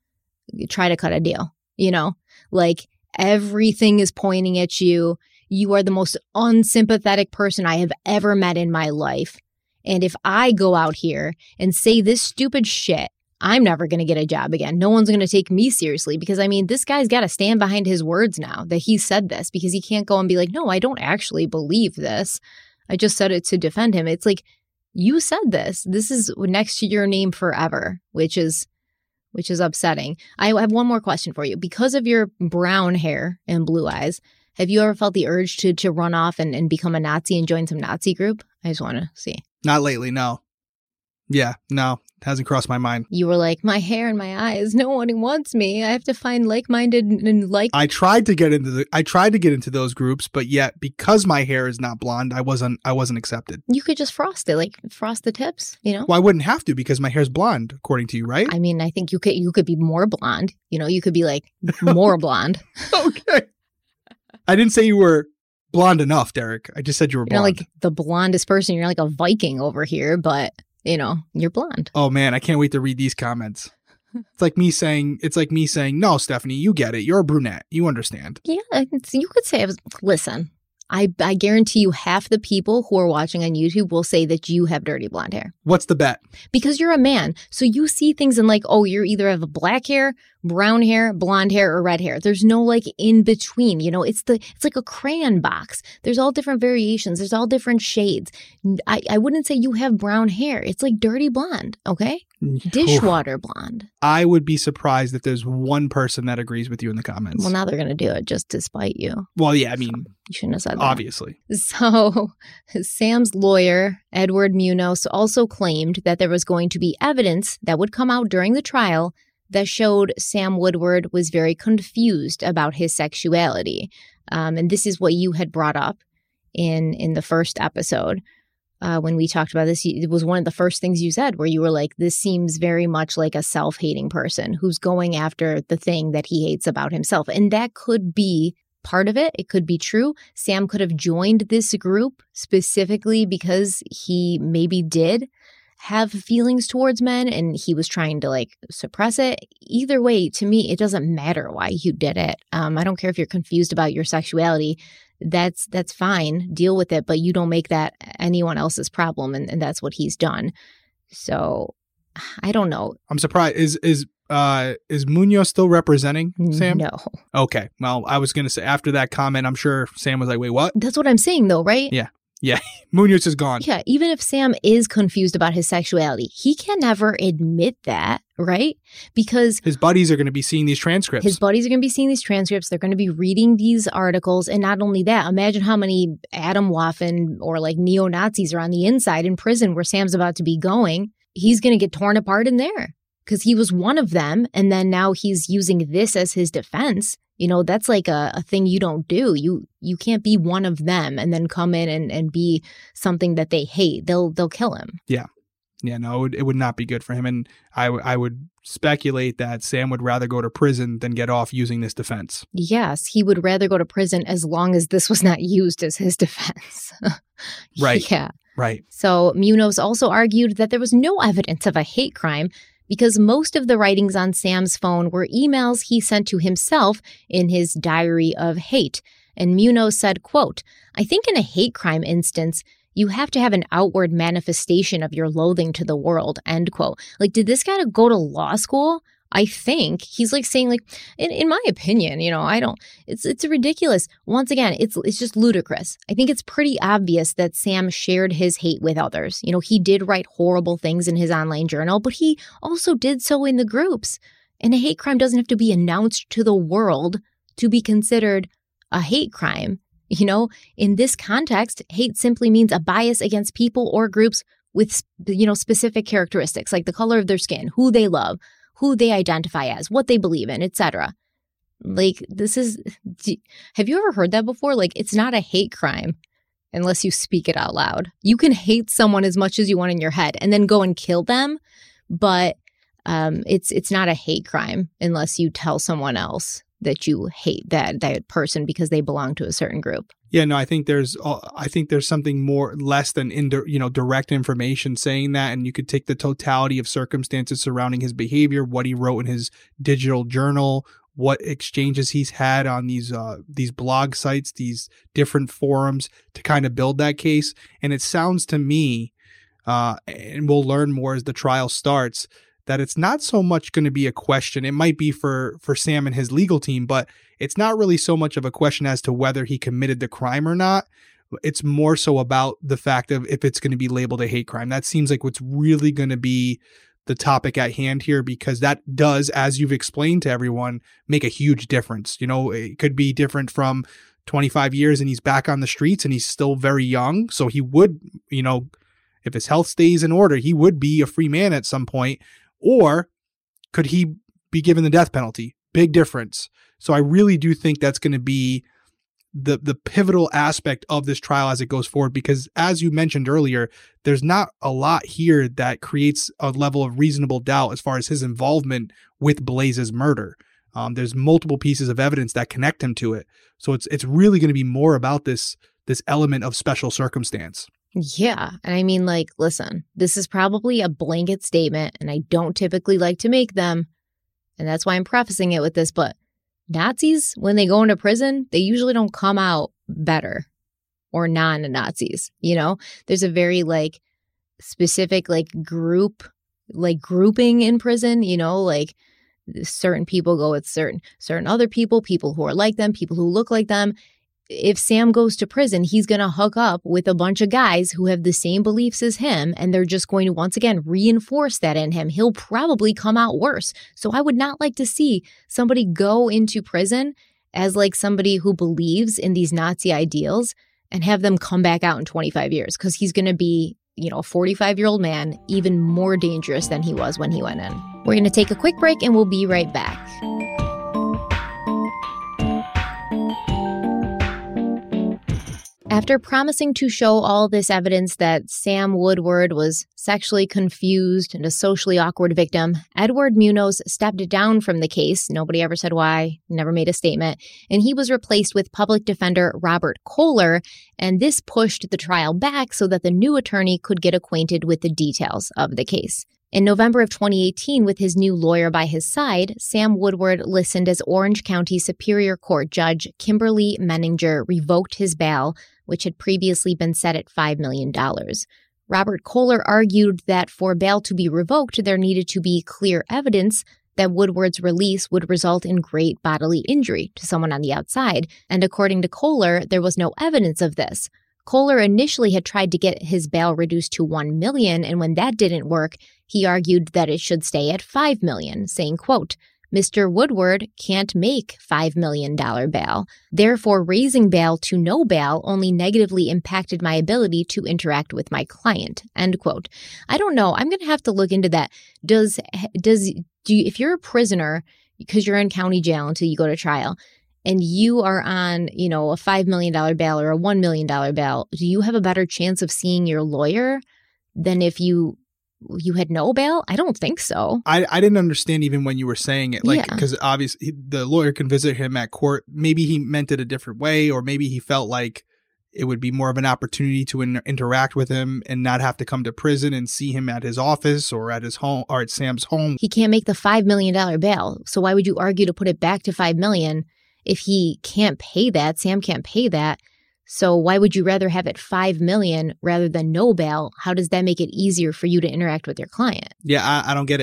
try to cut a deal. You know, like, everything is pointing at you. You are the most unsympathetic person I have ever met in my life. And if I go out here and say this stupid shit, I'm never going to get a job again. No one's going to take me seriously because, I mean, this guy's got to stand behind his words now that he said this, because he can't go and be like, no, I don't actually believe this. I just said it to defend him. It's like, you said this. This is next to your name forever, which is which is upsetting. I have one more question for you. Because of your brown hair and blue eyes, have you ever felt the urge to to run off and, and become a Nazi and join some Nazi group? I just want to see. Not lately, no. Yeah, no, hasn't crossed my mind. You were like, my hair and my eyes, no one wants me. I have to find like-minded and like. I tried to get into the I tried to get into those groups, but yet because my hair is not blonde, I wasn't I wasn't accepted. You could just frost it, like frost the tips, you know? Well, I wouldn't have to because my hair's blonde, according to you, right? I mean, I think you could you could be more blonde. You know, you could be like more blonde. Okay. I didn't say you were blonde enough, Derek. I just said you were You're blonde. not like the blondest person. You're like a Viking over here, but you know, you're blonde. Oh man, I can't wait to read these comments. It's like me saying, it's like me saying, no, Stephanie, you get it. You're a brunette. You understand. Yeah, it's, you could say, I was, listen, I, I guarantee you half the people who are watching on YouTube will say that you have dirty blonde hair. What's the bet? Because you're a man. So you see things and like, oh, you're either have a black hair, brown hair, blonde hair, or red hair. There's no like in between, you know, it's the, it's like a crayon box. There's all different variations. There's all different shades. I, I wouldn't say you have brown hair. It's like dirty blonde. Okay. Dishwater blonde. I would be surprised if there's one person that agrees with you in the comments. Well, now they're going to do it just to spite you. Well, yeah, I mean, so you shouldn't have said that. Obviously. So Sam's lawyer, Edward Munoz, also claimed that there was going to be evidence that would come out during the trial that showed Sam Woodward was very confused about his sexuality. Um, and this is what you had brought up in, in the first episode. Uh, when we talked about this, it was one of the first things you said where you were like, this seems very much like a self-hating person who's going after the thing that he hates about himself. And that could be part of it. It could be true. Sam could have joined this group specifically because he maybe did have feelings towards men and he was trying to like suppress it. Either way, to me, it doesn't matter why you did it. Um, I don't care if you're confused about your sexuality. That's that's fine. Deal with it, but you don't make that anyone else's problem, and, and that's what he's done. So I don't know. I'm surprised. Is is uh is Munoz still representing Sam? No. Okay. Well, I was gonna say after that comment, I'm sure Sam was like, "Wait, what?" That's what I'm saying, though, right? Yeah. Yeah. Munoz is gone. Yeah. Even if Sam is confused about his sexuality, he can never admit that, right? Because his buddies are going to be seeing these transcripts. His buddies are going to be seeing these transcripts. They're going to be reading these articles. And not only that, imagine how many Atomwaffen or like neo-Nazis are on the inside in prison where Sam's about to be going. He's going to get torn apart in there because he was one of them. And then now he's using this as his defense. You know, that's like a, a thing you don't do. You you can't be one of them and then come in and, and be something that they hate. They'll they'll kill him. Yeah. Yeah, no, it would, it would not be good for him. And I, w- I would speculate that Sam would rather go to prison than get off using this defense. Yes, he would rather go to prison as long as this was not used as his defense. Right. Yeah. Right. So Munoz also argued that there was no evidence of a hate crime because most of the writings on Sam's phone were emails he sent to himself in his diary of hate. And Munoz said, quote, I think in a hate crime instance, you have to have an outward manifestation of your loathing to the world, end quote. Like, did this guy go to law school? I think he's like saying like, in, in my opinion, you know, I don't, it's it's ridiculous. Once again, it's it's just ludicrous. I think it's pretty obvious that Sam shared his hate with others. You know, he did write horrible things in his online journal, but he also did so in the groups. And a hate crime doesn't have to be announced to the world to be considered a hate crime. You know, in this context, hate simply means a bias against people or groups with, you know, specific characteristics like the color of their skin, who they love, who they identify as, what they believe in, et cetera. Like, this is, have you ever heard that before? Like, it's not a hate crime unless you speak it out loud. You can hate someone as much as you want in your head and then go and kill them, but um, it's it's not a hate crime unless you tell someone else that you hate that that person because they belong to a certain group. Yeah, no, I think there's uh, I think there's something more less than indi- you know direct information saying that, and you could take the totality of circumstances surrounding his behavior, what he wrote in his digital journal, what exchanges he's had on these uh, these blog sites, these different forums to kind of build that case. And it sounds to me, uh, and we'll learn more as the trial starts, that it's not so much going to be a question. It might be for, for Sam and his legal team, but it's not really so much of a question as to whether he committed the crime or not. It's more so about the fact of if it's going to be labeled a hate crime. That seems like what's really going to be the topic at hand here, because that does, as you've explained to everyone, make a huge difference. You know, it could be different from twenty-five years and he's back on the streets and he's still very young. So he would, you know, if his health stays in order, he would be a free man at some point. Or could he be given the death penalty? Big difference. So I really do think that's going to be the the pivotal aspect of this trial as it goes forward, because as you mentioned earlier, there's not a lot here that creates a level of reasonable doubt as far as his involvement with Blaze's murder. Um, there's multiple pieces of evidence that connect him to it. So it's it's really going to be more about this this element of special circumstance. Yeah. And I mean, like, listen, this is probably a blanket statement, and I don't typically like to make them. And that's why I'm prefacing it with this. But Nazis, when they go into prison, they usually don't come out better, or non-Nazis. You know, there's a very like specific like group, like grouping in prison, you know, like certain people go with certain certain other people, people who are like them, people who look like them. If Sam goes to prison, he's going to hook up with a bunch of guys who have the same beliefs as him, and they're just going to once again reinforce that in him. He'll probably come out worse. So I would not like to see somebody go into prison as like somebody who believes in these Nazi ideals and have them come back out in twenty-five years, because he's going to be, you know, a forty-five-year-old man, even more dangerous than he was when he went in. We're going to take a quick break and we'll be right back. After promising to show all this evidence that Sam Woodward was sexually confused and a socially awkward victim, Edward Munoz stepped down from the case. Nobody ever said why, never made a statement, and he was replaced with public defender Robert Kohler, and this pushed the trial back so that the new attorney could get acquainted with the details of the case. In November of twenty eighteen, with his new lawyer by his side, Sam Woodward listened as Orange County Superior Court Judge Kimberly Menninger revoked his bail, which had previously been set at five million dollars. Robert Kohler argued that for bail to be revoked, there needed to be clear evidence that Woodward's release would result in great bodily injury to someone on the outside, and according to Kohler, there was no evidence of this. Kohler initially had tried to get his bail reduced to one million dollars, and when that didn't work, he argued that it should stay at five million dollars, saying, quote, Mister Woodward can't make five million dollars bail. Therefore, raising bail to no bail only negatively impacted my ability to interact with my client, end quote. I don't know. I'm going to have to look into that. Does, does, do you, if you're a prisoner, because you're in county jail until you go to trial, and you are on, you know, a five million dollars bail or a one million dollars bail, do you have a better chance of seeing your lawyer than if you you had no bail? I don't think so. I, I didn't understand even when you were saying it, like, because yeah. obviously the lawyer can visit him at court. Maybe he meant it a different way, or maybe he felt like it would be more of an opportunity to in, interact with him and not have to come to prison and see him at his office or at his home or at Sam's home. He can't make the five million dollars bail. So why would you argue to put it back to five million dollars if he can't pay that? Sam can't pay that. So why would you rather have it five million dollars rather than no bail? How does that make it easier for you to interact with your client? Yeah, I, I don't get it.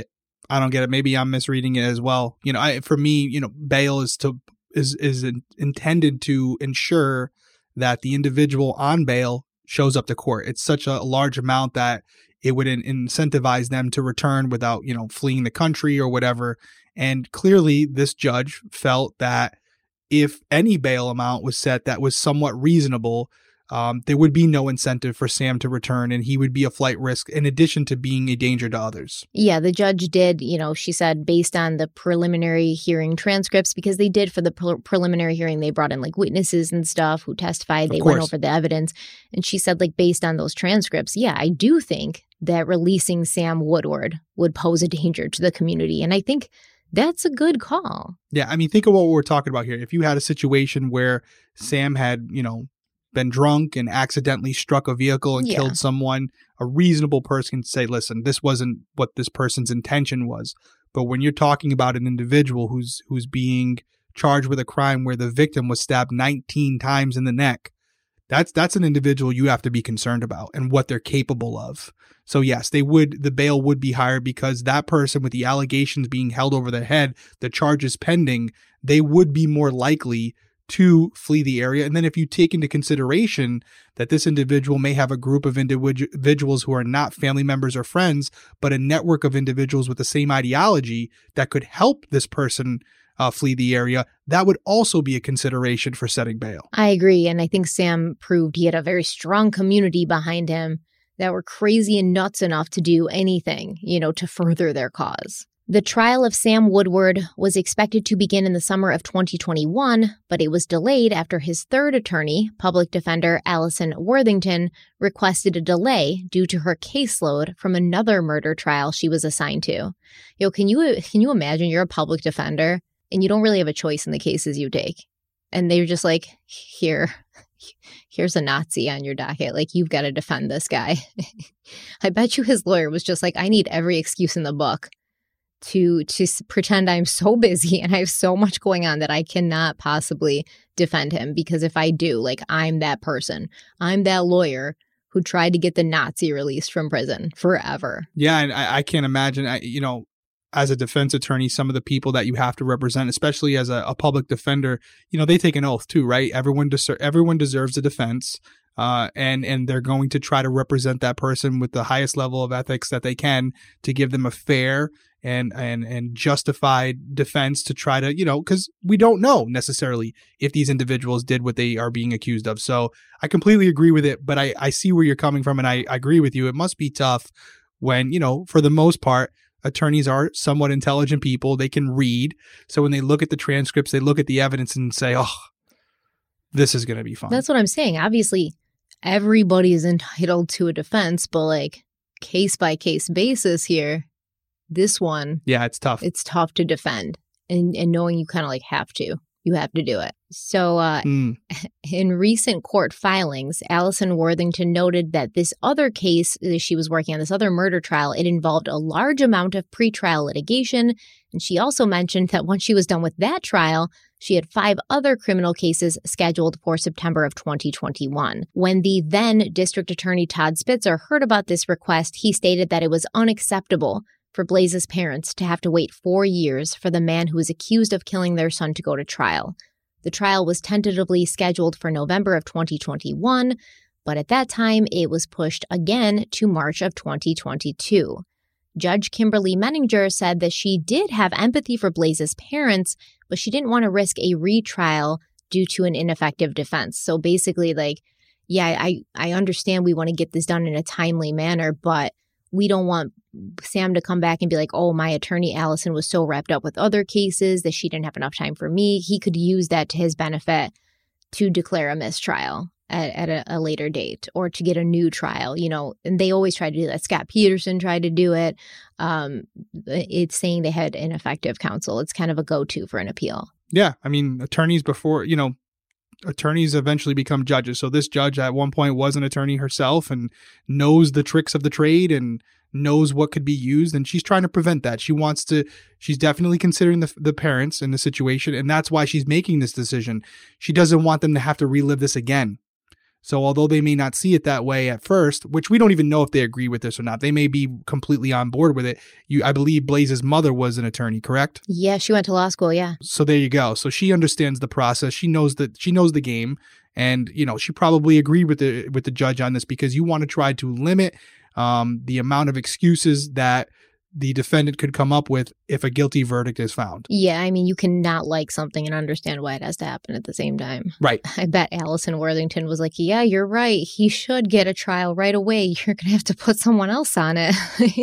I don't get it. Maybe I'm misreading it as well. You know, I, for me, you know, bail is to is is in, intended to ensure that the individual on bail shows up to court. It's such a large amount that it would in, incentivize them to return without, you know, fleeing the country or whatever. And clearly, this judge felt that if any bail amount was set that was somewhat reasonable, um, there would be no incentive for Sam to return, and he would be a flight risk in addition to being a danger to others. Yeah, the judge did, you know, she said based on the preliminary hearing transcripts, because they did for the pre- preliminary hearing, they brought in like witnesses and stuff who testified. They went over the evidence. And she said, like, based on those transcripts, yeah, I do think that releasing Sam Woodward would pose a danger to the community. And I think that's a good call. Yeah, I mean, think of what we're talking about here. If you had a situation where Sam had, you know, been drunk and accidentally struck a vehicle and yeah. killed someone, a reasonable person can say, listen, this wasn't what this person's intention was. But when you're talking about an individual who's who's being charged with a crime where the victim was stabbed nineteen times in the neck, that's that's an individual you have to be concerned about and what they're capable of. So yes, they would the bail would be higher because that person with the allegations being held over their head, the charges pending, they would be more likely to flee the area. And then if you take into consideration that this individual may have a group of individuals who are not family members or friends, but a network of individuals with the same ideology that could help this person uh, flee the area, that would also be a consideration for setting bail. I agree. And I think Sam proved he had a very strong community behind him that were crazy and nuts enough to do anything, you know, to further their cause. The trial of Sam Woodward was expected to begin in the summer of twenty twenty-one, but it was delayed after his third attorney, public defender Allison Worthington, requested a delay due to her caseload from another murder trial she was assigned to. Yo, can you can you imagine you're a public defender and you don't really have a choice in the cases you take? And they're just like, here, here's a Nazi on your docket. Like, you've got to defend this guy. I bet you his lawyer was just like, I need every excuse in the book to to pretend I'm so busy and I have so much going on that I cannot possibly defend him, because if I do, like, I'm that person. I'm that lawyer who tried to get the Nazi released from prison forever. Yeah, and I, I can't imagine, I, you know, as a defense attorney, some of the people that you have to represent, especially as a, a public defender, you know, they take an oath too, right? Everyone deser- everyone deserves a defense. Uh, and and they're going to try to represent that person with the highest level of ethics that they can to give them a fair and and and justified defense to try to, you know, because we don't know necessarily if these individuals did what they are being accused of. So I completely agree with it, but I, I see where you're coming from, and I, I agree with you. It must be tough when, you know, for the most part, attorneys are somewhat intelligent people. They can read. So when they look at the transcripts, they look at the evidence and say, oh, this is going to be fun. That's what I'm saying. Obviously, everybody is entitled to a defense, but like case by case basis here, this one, yeah, it's tough. It's tough to defend, and and knowing you kind of like have to, you have to do it. So uh, mm. in recent court filings, Allison Worthington noted that this other case that she was working on, this other murder trial, it involved a large amount of pretrial litigation. And she also mentioned that once she was done with that trial, she had five other criminal cases scheduled for September of twenty twenty-one. When the then District Attorney Todd Spitzer heard about this request, he stated that it was unacceptable for Blaze's parents to have to wait four years for the man who was accused of killing their son to go to trial. The trial was tentatively scheduled for November of twenty twenty-one, but at that time, it was pushed again to March of twenty twenty-two. Judge Kimberly Menninger said that she did have empathy for Blaze's parents, but she didn't want to risk a retrial due to an ineffective defense. So basically, like, yeah, I, I understand we want to get this done in a timely manner, but we don't want Sam to come back and be like, oh, my attorney Allison was so wrapped up with other cases that she didn't have enough time for me. He could use that to his benefit to declare a mistrial at, at a, a later date or to get a new trial, you know, and they always try to do that. Scott Peterson tried to do it. Um, it's saying they had ineffective counsel. It's kind of a go-to for an appeal. Yeah. I mean, attorneys before, you know, attorneys eventually become judges. So this judge at one point was an attorney herself and knows the tricks of the trade and knows what could be used. And she's trying to prevent that. She wants to, she's definitely considering the, the parents in the situation. And that's why she's making this decision. She doesn't want them to have to relive this again. So although they may not see it that way at first, which we don't even know if they agree with this or not, they may be completely on board with it. You, I believe Blaze's mother was an attorney, correct? Yeah, she went to law school, yeah. So there you go. So she understands the process. She knows that she knows the game. And, you know, she probably agreed with the with the judge on this because you want to try to limit um, the amount of excuses that the defendant could come up with if a guilty verdict is found. Yeah, I mean, you cannot like something and understand why it has to happen at the same time. Right. I bet Allison Worthington was like, yeah, you're right. He should get a trial right away. You're going to have to put someone else on it.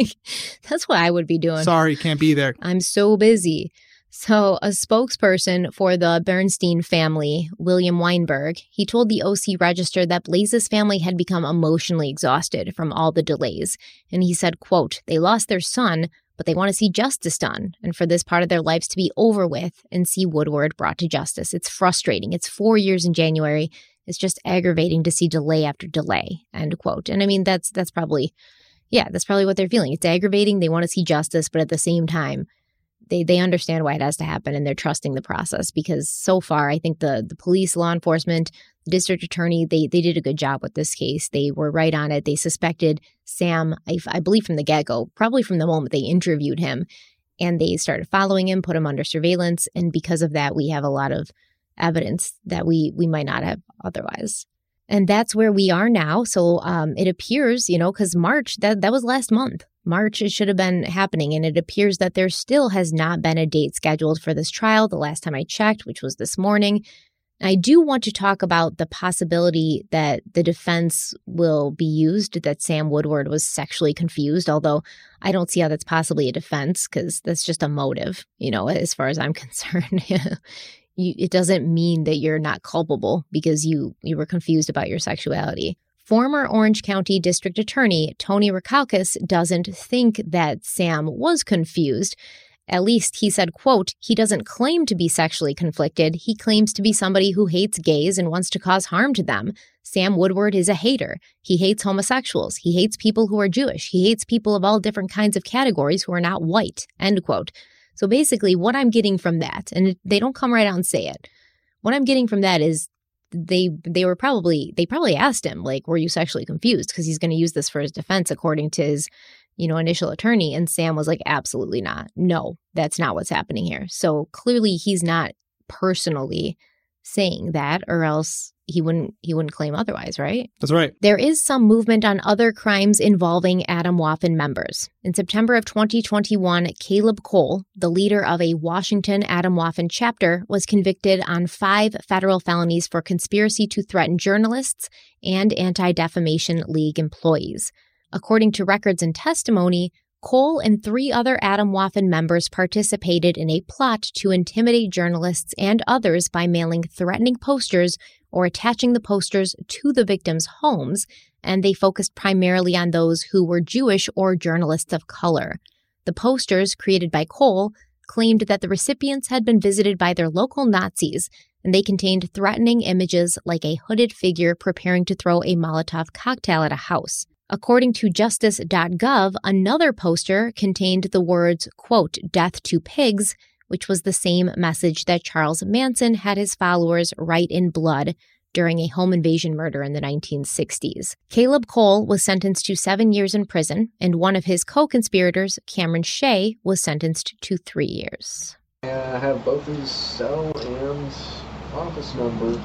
That's what I would be doing. Sorry, can't be there. I'm so busy. So a spokesperson for the Bernstein family, William Weinberg, he told the O C Register that Blaze's family had become emotionally exhausted from all the delays. And he said, quote, they lost their son, but they want to see justice done and for this part of their lives to be over with and see Woodward brought to justice. It's frustrating. It's four years in January. It's just aggravating to see delay after delay, end quote. And I mean, that's that's probably, yeah, that's probably what they're feeling. It's aggravating. They want to see justice, but at the same time, They they understand why it has to happen and they're trusting the process because so far I think the the police, law enforcement, the district attorney, they they did a good job with this case. They were right on it. They suspected Sam, I, I believe from the get-go, probably from the moment they interviewed him, and they started following him, put him under surveillance. And because of that, we have a lot of evidence that we we might not have otherwise. And that's where we are now. So um, it appears, you know, because March, that, that was last month. March, it should have been happening. And it appears that there still has not been a date scheduled for this trial the last time I checked, which was this morning. I do want to talk about the possibility that the defense will be used, that Sam Woodward was sexually confused, although I don't see how that's possibly a defense because that's just a motive, you know, as far as I'm concerned. You, it doesn't mean that you're not culpable because you, you were confused about your sexuality. Former Orange County District Attorney Tony Rackauckas doesn't think that Sam was confused. At least he said, quote, he doesn't claim to be sexually conflicted. He claims to be somebody who hates gays and wants to cause harm to them. Sam Woodward is a hater. He hates homosexuals. He hates people who are Jewish. He hates people of all different kinds of categories who are not white, end quote. So basically what I'm getting from that, and they don't come right out and say it, what I'm getting from that is they they were probably, they probably asked him, like, were you sexually confused? Because he's going to use this for his defense according to his, you know, initial attorney. And Sam was like, absolutely not. No, that's not what's happening here. So clearly he's not personally saying that, or else he wouldn't he wouldn't claim otherwise, right? That's right. There is some movement on other crimes involving Atomwaffen members. In September of twenty twenty-one, Caleb Cole, the leader of a Washington Atomwaffen chapter, was convicted on five federal felonies for conspiracy to threaten journalists and Anti-Defamation League employees. According to records and testimony, Cole and three other Atomwaffen members participated in a plot to intimidate journalists and others by mailing threatening posters or attaching the posters to the victims' homes, and they focused primarily on those who were Jewish or journalists of color. The posters, created by Cole, claimed that the recipients had been visited by their local Nazis, and they contained threatening images like a hooded figure preparing to throw a Molotov cocktail at a house. According to justice dot gov, another poster contained the words, quote, death to pigs, which was the same message that Charles Manson had his followers write in blood during a home invasion murder in the nineteen sixties. Caleb Cole was sentenced to seven years in prison, and one of his co-conspirators, Cameron Shea, was sentenced to three years. I have both his cell and office number,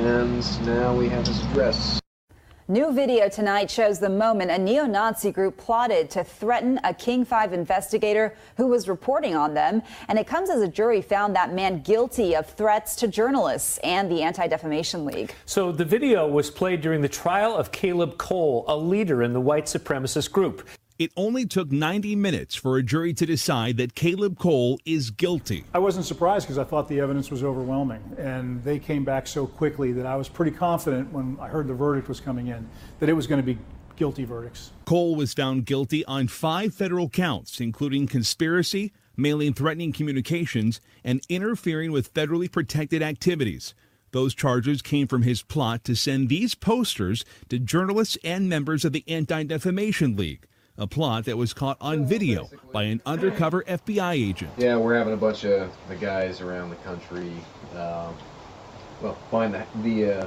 and now we have his address. New video tonight shows the moment a neo-Nazi group plotted to threaten a King five investigator who was reporting on them. And it comes as a jury found that man guilty of threats to journalists and the Anti-Defamation League. So the video was played during the trial of Caleb Cole, a leader in the white supremacist group. It only took ninety minutes for a jury to decide that Caleb Cole is guilty. I wasn't surprised because I thought the evidence was overwhelming, and they came back so quickly that I was pretty confident when I heard the verdict was coming in that it was going to be guilty verdicts. Cole was found guilty on five federal counts, including conspiracy, mailing threatening communications, and interfering with federally protected activities. Those charges came from his plot to send these posters to journalists and members of the Anti-Defamation League. A plot that was caught on video by an undercover F B I agent. Yeah, we're having a bunch of the guys around the country, uh, well, find the, the uh,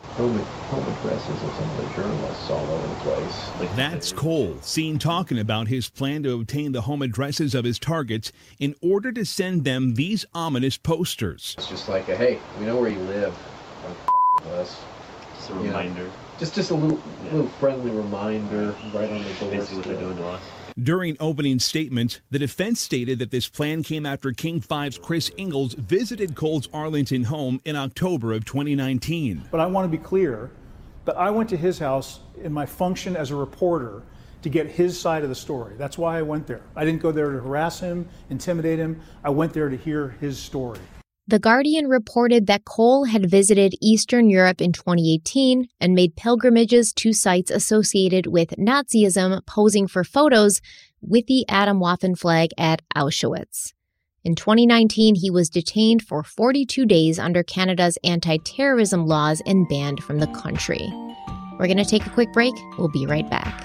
home, home addresses of some of the journalists all over the place. Like, That's Cole, seen talking about his plan to obtain the home addresses of his targets in order to send them these ominous posters. It's just like, a, hey, we know where you live. Don't f- us. Just a reminder. You know, just just a little yeah. little friendly reminder right on the door. Basically what they're doing to us. During opening statements, the defense stated that this plan came after King five's Chris Ingalls visited Cole's Arlington home in October of twenty nineteen. But I want to be clear that I went to his house in my function as a reporter to get his side of the story. That's why I went there. I didn't go there to harass him, intimidate him. I went there to hear his story. The Guardian reported that Cole had visited Eastern Europe in twenty eighteen and made pilgrimages to sites associated with Nazism, posing for photos with the Atomwaffen flag at Auschwitz. In twenty nineteen, he was detained for forty-two days under Canada's anti-terrorism laws and banned from the country. We're going to take a quick break. We'll be right back.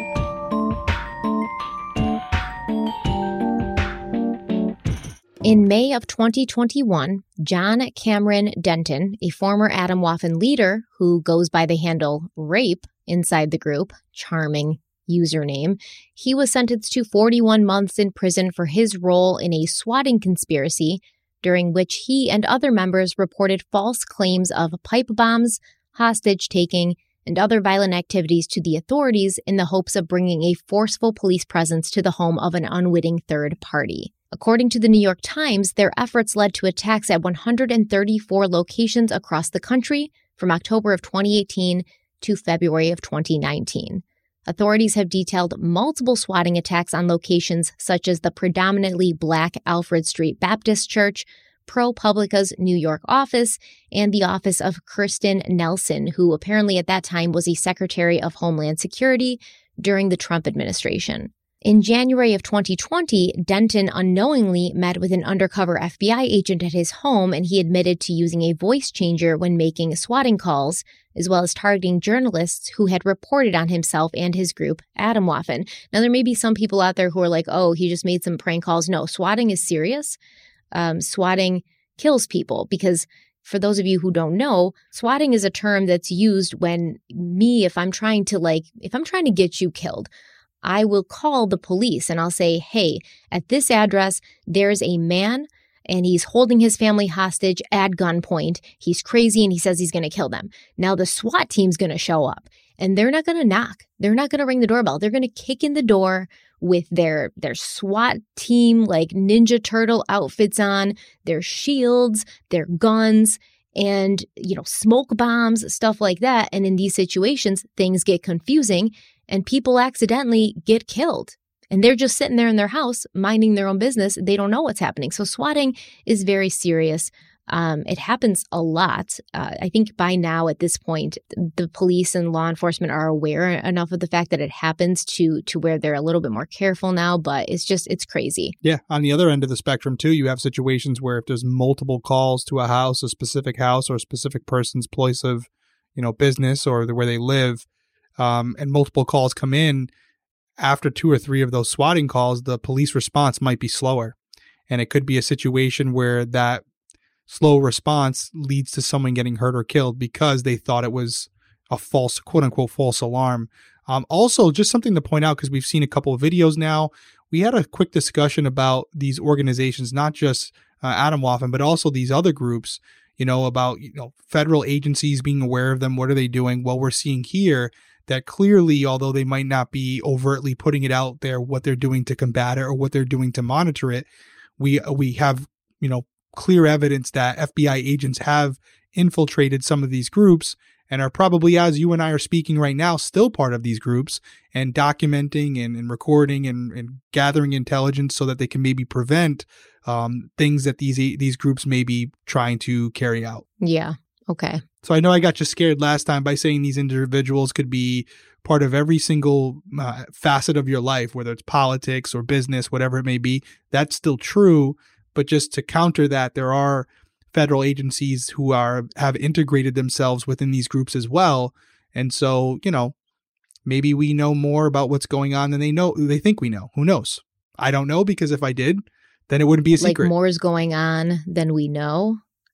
In May of twenty twenty-one, John Cameron Denton, a former Atomwaffen leader who goes by the handle Rape inside the group, charming username, he was sentenced to forty-one months in prison for his role in a swatting conspiracy during which he and other members reported false claims of pipe bombs, hostage-taking, and other violent activities to the authorities in the hopes of bringing a forceful police presence to the home of an unwitting third party. According to the New York Times, their efforts led to attacks at one hundred thirty-four locations across the country from October of twenty eighteen to February of twenty nineteen. Authorities have detailed multiple swatting attacks on locations such as the predominantly black Alfred Street Baptist Church, ProPublica's New York office, and the office of Kirstjen Nielsen, who apparently at that time was a Secretary of Homeland Security during the Trump administration. In January of twenty twenty, Denton unknowingly met with an undercover F B I agent at his home, and he admitted to using a voice changer when making swatting calls, as well as targeting journalists who had reported on himself and his group, Atomwaffen. Now, there may be some people out there who are like, oh, he just made some prank calls. No, swatting is serious. Um, swatting kills people because, for those of you who don't know, swatting is a term that's used when me, if I'm trying to like, if I'm trying to get you killed, I will call the police and I'll say, hey, at this address, there's a man and he's holding his family hostage at gunpoint. He's crazy and he says he's going to kill them. Now the SWAT team's going to show up and they're not going to knock. They're not going to ring the doorbell. They're going to kick in the door with their, their SWAT team, like Ninja Turtle outfits on, their shields, their guns, and, you know, smoke bombs, stuff like that. And in these situations, things get confusing and people accidentally get killed. And they're just sitting there in their house, minding their own business. They don't know what's happening. So swatting is very serious. Um, it happens a lot. Uh, I think by now at this point, the police and law enforcement are aware enough of the fact that it happens to to where they're a little bit more careful now. But it's just, it's crazy. Yeah. On the other end of the spectrum, too, you have situations where if there's multiple calls to a house, a specific house or a specific person's place of, you know, business or the, where they live, um, and multiple calls come in, after two or three of those swatting calls, the police response might be slower. And it could be a situation where that slow response leads to someone getting hurt or killed because they thought it was a false, quote unquote, false alarm. Um, also, just something to point out, because we've seen a couple of videos now, we had a quick discussion about these organizations, not just uh, Atomwaffen, but also these other groups, you know, about, you know, federal agencies being aware of them. What are they doing? Well, we're seeing here that clearly, although they might not be overtly putting it out there, what they're doing to combat it or what they're doing to monitor it, we we have, you know, clear evidence that F B I agents have infiltrated some of these groups and are probably, as you and I are speaking right now, still part of these groups and documenting and, and recording and, and gathering intelligence so that they can maybe prevent um, things that these these groups may be trying to carry out. Yeah. Okay. So I know I got you scared last time by saying these individuals could be part of every single uh, facet of your life, whether it's politics or business, whatever it may be. That's still true. But just to counter that, there are federal agencies who are have integrated themselves within these groups as well. And so, you know, maybe we know more about what's going on than they know. They think we know. Who knows? I don't know, because if I did, then it wouldn't be a secret. Like more is going on than we know.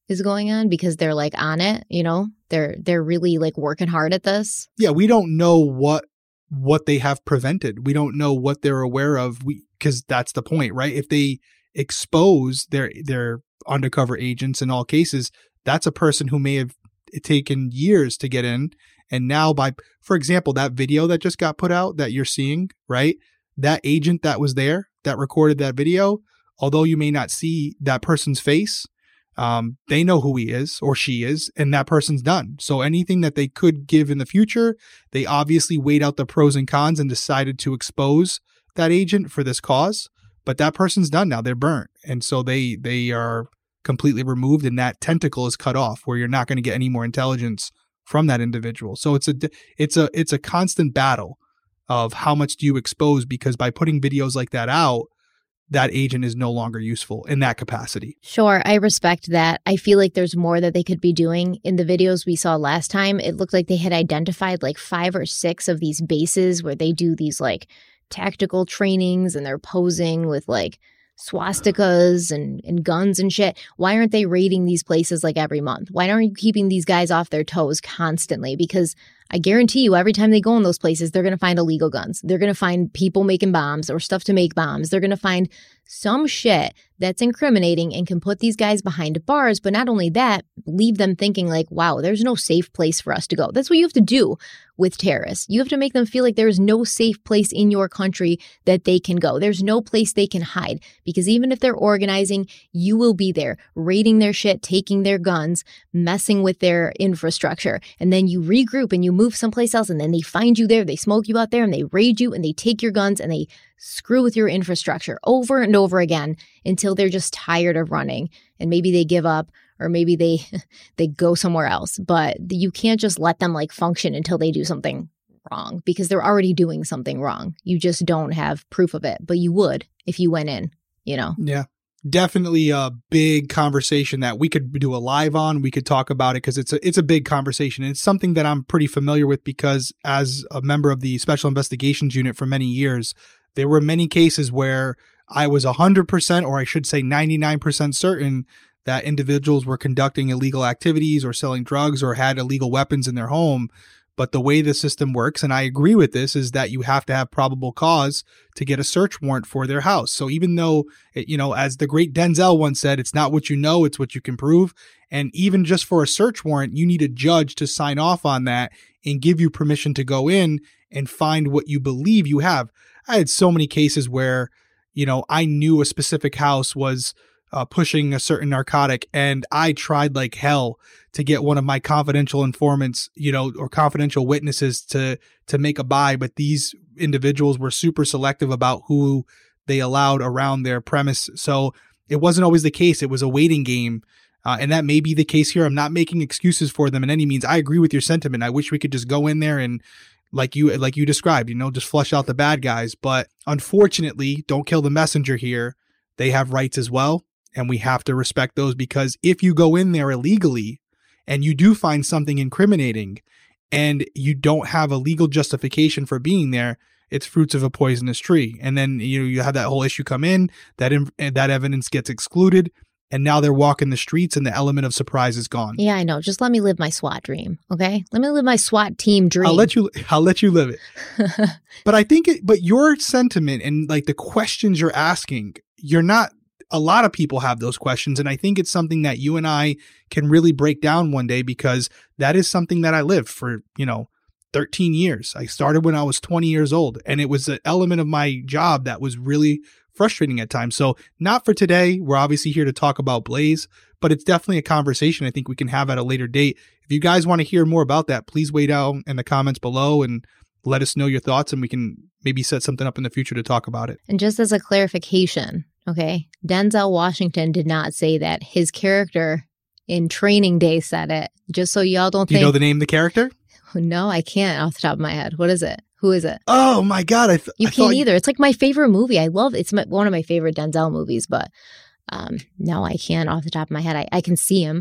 is going on because they're like on it, you know, they're they're really like working hard at this. Yeah, we don't know what what they have prevented. We don't know what they're aware of. We because that's the point, right? If they expose their their undercover agents in all cases, that's a person who may have taken years to get in. And now by, for example, that video that just got put out that you're seeing, right? That agent that was there that recorded that video, although you may not see that person's face, um, they know who he is or she is, and that person's done. So anything that they could give in the future, they obviously weighed out the pros and cons and decided to expose that agent for this cause. But that person's done now. They're burnt. And so they they are completely removed, and that tentacle is cut off where you're not going to get any more intelligence from that individual. So it's a it's a it's a constant battle of how much do you expose, because by putting videos like that out, that agent is no longer useful in that capacity. Sure, I respect that. I feel like there's more that they could be doing. In the videos we saw last time, it looked like they had identified like five or six of these bases where they do these like tactical trainings and they're posing with like swastikas and, and guns and shit. Why aren't they raiding these places like every month? Why aren't you keeping these guys off their toes constantly? Because I guarantee you every time they go in those places, they're going to find illegal guns. They're going to find people making bombs or stuff to make bombs. They're going to find some shit that's incriminating and can put these guys behind bars. But not only that, leave them thinking like, wow, there's no safe place for us to go. That's what you have to do with terrorists. You have to make them feel like there's no safe place in your country that they can go. There's no place they can hide, because even if they're organizing, you will be there raiding their shit, taking their guns, messing with their infrastructure. And then you regroup and you move someplace else, and then they find you there, they smoke you out there, and they raid you, and they take your guns, and they screw with your infrastructure over and over again until they're just tired of running, and maybe they give up, or maybe they they go somewhere else. But you can't just let them like function until they do something wrong, because they're already doing something wrong. You just don't have proof of it, but you would if you went in, you know? Yeah. Definitely a big conversation that we could do a live on. We could talk about it because it's a, it's a big conversation. And it's something that I'm pretty familiar with, because as a member of the Special Investigations Unit for many years, there were many cases where I was one hundred percent, or I should say ninety-nine percent certain that individuals were conducting illegal activities or selling drugs or had illegal weapons in their home. But the way the system works, and I agree with this, is that you have to have probable cause to get a search warrant for their house. So even though, you know, as the great Denzel once said, it's not what you know, it's what you can prove. And even just for a search warrant, you need a judge to sign off on that and give you permission to go in and find what you believe you have. I had so many cases where, you know, I knew a specific house was Uh, pushing a certain narcotic, and I tried like hell to get one of my confidential informants, you know, or confidential witnesses to to make a buy, but these individuals were super selective about who they allowed around their premise. So it wasn't always the case. It was a waiting game, uh, and that may be the case here. I'm not making excuses for them in any means. I agree with your sentiment. I wish we could just go in there and, like you like you described, you know, just flush out the bad guys. But unfortunately, don't kill the messenger here. They have rights as well. And we have to respect those, because if you go in there illegally and you do find something incriminating and you don't have a legal justification for being there, it's fruits of a poisonous tree. And then you know, you have that whole issue come in, that in, that evidence gets excluded, and now they're walking the streets and the element of surprise is gone. Yeah, I know. Just let me live my SWAT dream, okay? Let me live my SWAT team dream. I'll let you I'll let you live it. But I think it, but your sentiment and like the questions you're asking, you're not a lot of people have those questions. And I think it's something that you and I can really break down one day, because that is something that I lived for, you know, thirteen years. I started when I was twenty years old, and it was an element of my job that was really frustrating at times. So not for today. We're obviously here to talk about Blaze, but it's definitely a conversation I think we can have at a later date. If you guys want to hear more about that, please weigh down in the comments below and let us know your thoughts, and we can maybe set something up in the future to talk about it. And just as a clarification, okay, Denzel Washington did not say that. His character in Training Day said it. Just so y'all don't Do think. You know the name of the character? No, I can't off the top of my head. What is it? Who is it? Oh my God. I th- you I can't thought... either. It's like my favorite movie. I love it. It's my, one of my favorite Denzel movies, but um, no, I can't off the top of my head. I, I can see him.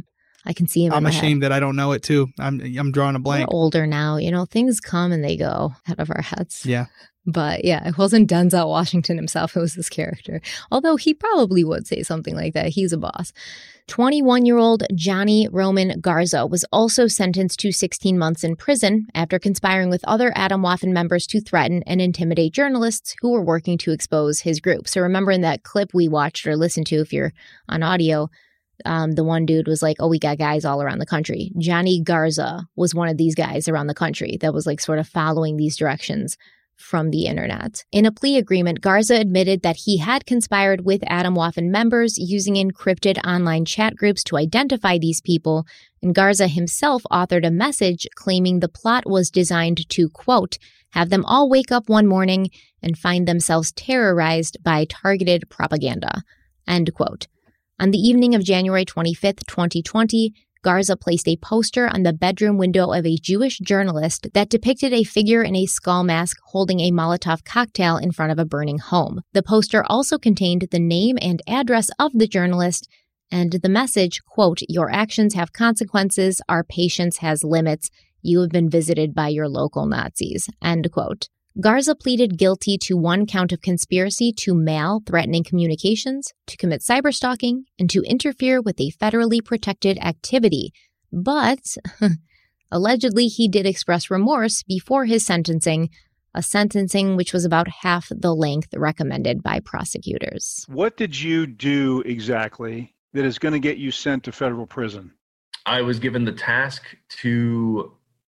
I can see him. I'm in my ashamed head. that I don't know it too. I'm I'm drawing a blank. We're older now. You know, things come and they go out of our heads. Yeah. But yeah, it wasn't Denzel Washington himself. It was this character. Although he probably would say something like that. He's a boss. twenty-one-year-old Johnny Roman Garza was also sentenced to sixteen months in prison after conspiring with other Atomwaffen members to threaten and intimidate journalists who were working to expose his group. So remember in that clip we watched or listened to, if you're on audio, um, the one dude was like, oh, we got guys all around the country. Johnny Garza was one of these guys around the country that was like sort of following these directions from the internet. In a plea agreement, Garza admitted that he had conspired with Atomwaffen members using encrypted online chat groups to identify these people, and Garza himself authored a message claiming the plot was designed to, quote, have them all wake up one morning and find themselves terrorized by targeted propaganda, end quote. On the evening of January twenty-fifth, twenty twenty, Garza placed a poster on the bedroom window of a Jewish journalist that depicted a figure in a skull mask holding a Molotov cocktail in front of a burning home. The poster also contained the name and address of the journalist and the message, quote, your actions have consequences, our patience has limits, you have been visited by your local Nazis, end quote. Garza pleaded guilty to one count of conspiracy to mail threatening communications, to commit cyberstalking, and to interfere with a federally protected activity. But allegedly, he did express remorse before his sentencing, a sentencing which was about half the length recommended by prosecutors. What did you do exactly that is going to get you sent to federal prison? I was given the task to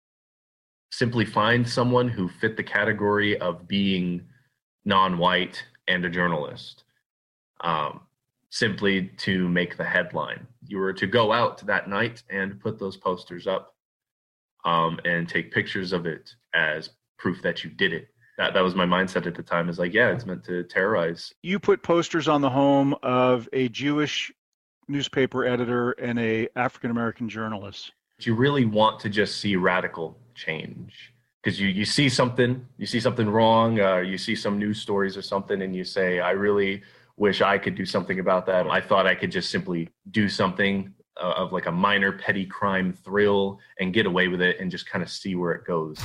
simply find someone who fit the category of being non-white and a journalist, um, simply to make the headline. You were to go out that night and put those posters up um, and take pictures of it as proof that you did it. That that was my mindset at the time, is like, yeah, it's meant to terrorize. You put posters on the home of a Jewish newspaper editor and a African-American journalist. You really want to just see radical change, because you, you see something, you see something wrong, uh, you see some news stories or something, and you say, I really wish I could do something about that. I thought I could just simply do something uh, of like a minor petty crime thrill and get away with it and just kind of see where it goes.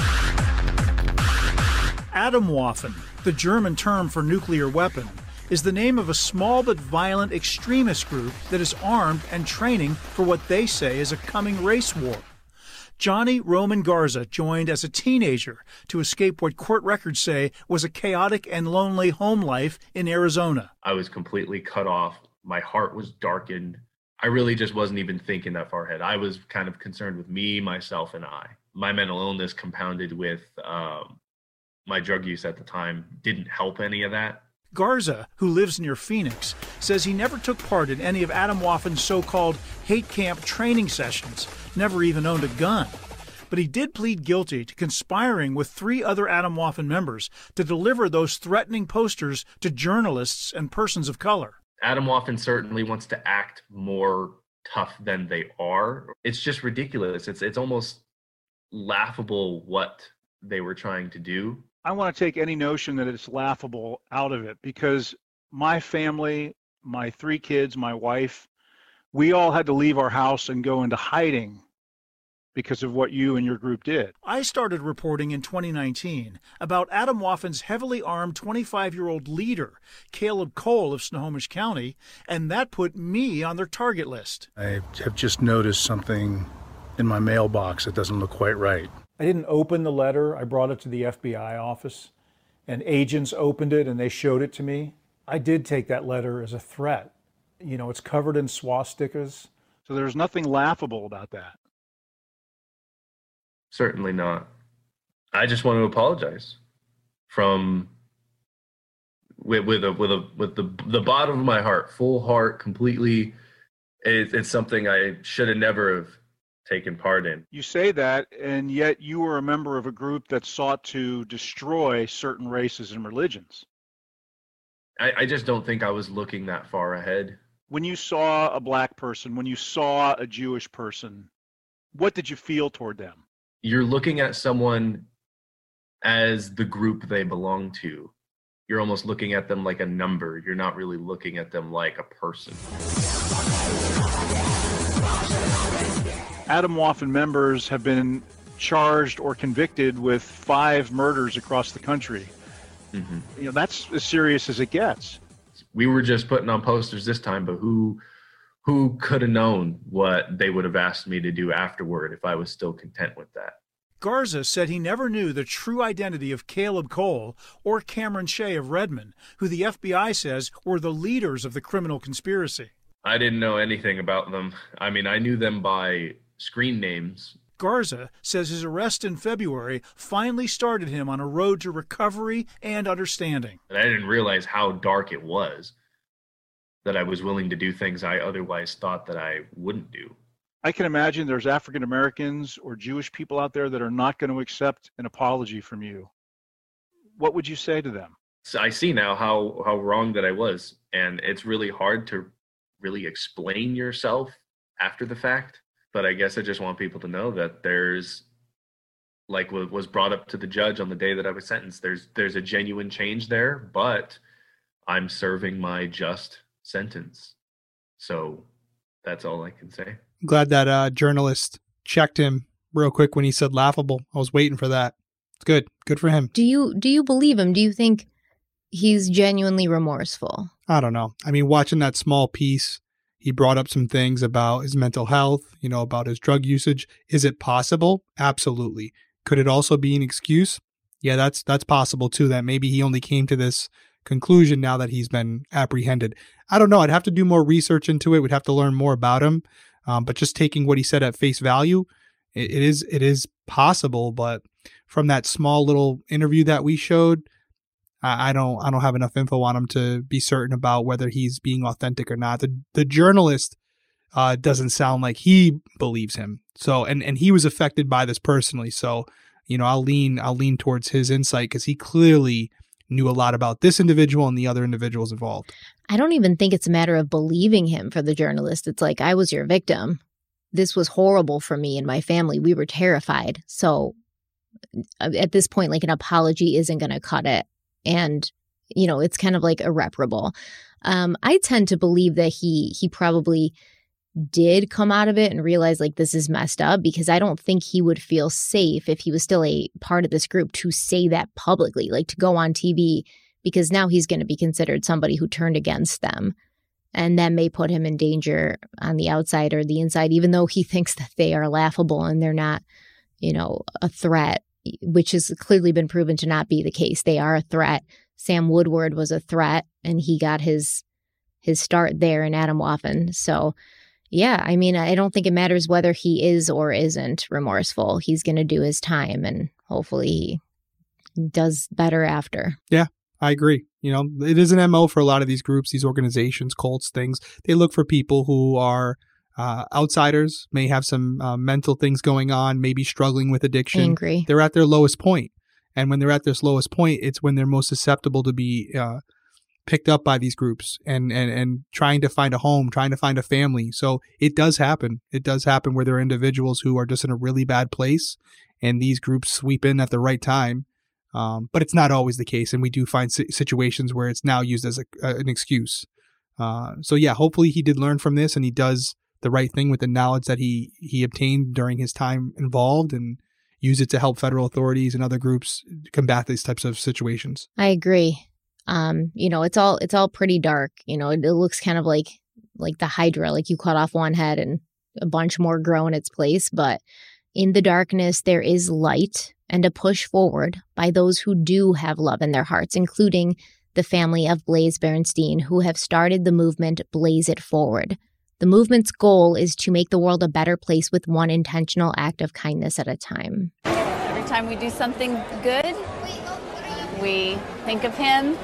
Atomwaffen, the German term for nuclear weapon, is the name of a small but violent extremist group that is armed and training for what they say is a coming race war. Johnny Roman Garza joined as a teenager to escape what court records say was a chaotic and lonely home life in Arizona. I was completely cut off. My heart was darkened. I really just wasn't even thinking that far ahead. I was kind of concerned with me, myself, and I. My mental illness compounded with um, my drug use at the time didn't help any of that. Garza, who lives near Phoenix, says he never took part in any of Atomwaffen's so-called hate camp training sessions, never even owned a gun. But he did plead guilty to conspiring with three other Atomwaffen members to deliver those threatening posters to journalists and persons of color. Atomwaffen certainly wants to act more tough than they are. It's just ridiculous. It's it's almost laughable what they were trying to do. I want to take any notion that it's laughable out of it, because my family, my three kids, my wife, we all had to leave our house and go into hiding because of what you and your group did. I started reporting in twenty nineteen about Atomwaffen's heavily armed twenty-five-year-old leader, Caleb Cole of Snohomish County, and that put me on their target list. I have just noticed something in my mailbox that doesn't look quite right. I didn't open the letter. I brought it to the F B I office, and agents opened it and they showed it to me. I did take that letter as a threat. You know, it's covered in swastikas. So there's nothing laughable about that. Certainly not. I just want to apologize from with with a with a with the the bottom of my heart, full heart, completely. It, it's something I should have never have taken part in. You say that, and yet you were a member of a group that sought to destroy certain races and religions. I, I just don't think I was looking that far ahead. When you saw a black person, when you saw a Jewish person, what did you feel toward them? You're looking at someone as the group they belong to. You're almost looking at them like a number. You're not really looking at them like a person. Atomwaffen members have been charged or convicted with five murders across the country. Mm-hmm. You know, that's as serious as it gets. We were just putting on posters this time, but who who could have known what they would have asked me to do afterward if I was still content with that? Garza said he never knew the true identity of Caleb Cole or Cameron Shea of Redmond, who the F B I says were the leaders of the criminal conspiracy. I didn't know anything about them. I mean, I knew them by screen names. Garza says his arrest in February finally started him on a road to recovery and understanding. And I didn't realize how dark it was, that I was willing to do things I otherwise thought that I wouldn't do. I can imagine there's African Americans or Jewish people out there that are not going to accept an apology from you. What would you say to them? So I see now how, how wrong that I was, and it's really hard to really explain yourself after the fact. But I guess I just want people to know that there's, like what was brought up to the judge on the day that I was sentenced, there's there's a genuine change there, but I'm serving my just sentence. So that's all I can say. I'm glad that uh, journalist checked him real quick when he said laughable. I was waiting for that. It's good. Good for him. Do you do you believe him? Do you think he's genuinely remorseful? I don't know. I mean, watching that small piece, he brought up some things about his mental health, you know, about his drug usage. Is it possible? Absolutely. Could it also be an excuse? Yeah, that's that's possible too, that maybe he only came to this conclusion now that he's been apprehended. I don't know. I'd have to do more research into it. We'd have to learn more about him. Um, but just taking what he said at face value, it, it is it is possible. But from that small little interview that we showed, I don't I don't have enough info on him to be certain about whether he's being authentic or not. The the journalist uh, doesn't sound like he believes him. So and, and he was affected by this personally. So, you know, I'll lean I'll lean towards his insight because he clearly knew a lot about this individual and the other individuals involved. I don't even think it's a matter of believing him for the journalist. It's like, I was your victim. This was horrible for me and my family. We were terrified. So at this point, like an apology isn't going to cut it. And, you know, it's kind of like irreparable. Um, I tend to believe that he he probably did come out of it and realize like this is messed up, because I don't think he would feel safe if he was still a part of this group to say that publicly, like to go on T V, because now he's going to be considered somebody who turned against them. And that may put him in danger on the outside or the inside, even though he thinks that they are laughable and they're not, you know, a threat, which has clearly been proven to not be the case. They are a threat. Sam Woodward was a threat, and he got his his start there in Atomwaffen. So, yeah, I mean, I don't think it matters whether he is or isn't remorseful. He's going to do his time, and hopefully he does better after. Yeah, I agree. You know, it is an M O for a lot of these groups, these organizations, cults, things. They look for people who are Uh, outsiders, may have some uh, mental things going on, maybe struggling with addiction. Angry. They're at their lowest point. And when they're at this lowest point, it's when they're most susceptible to be uh, picked up by these groups and, and, and trying to find a home, trying to find a family. So it does happen. It does happen where there are individuals who are just in a really bad place, and these groups sweep in at the right time. Um, but it's not always the case. And we do find si- situations where it's now used as a, uh, an excuse. Uh, so yeah, hopefully he did learn from this, and he does the right thing with the knowledge that he he obtained during his time involved, and use it to help federal authorities and other groups combat these types of situations. I agree. Um, you know, it's all it's all pretty dark. You know, it, it looks kind of like like the Hydra, like you cut off one head and a bunch more grow in its place. But in the darkness, there is light and a push forward by those who do have love in their hearts, including the family of Blaze Bernstein, who have started the movement Blaze It Forward. The movement's goal is to make the world a better place with one intentional act of kindness at a time. Every time we do something good, we think of him,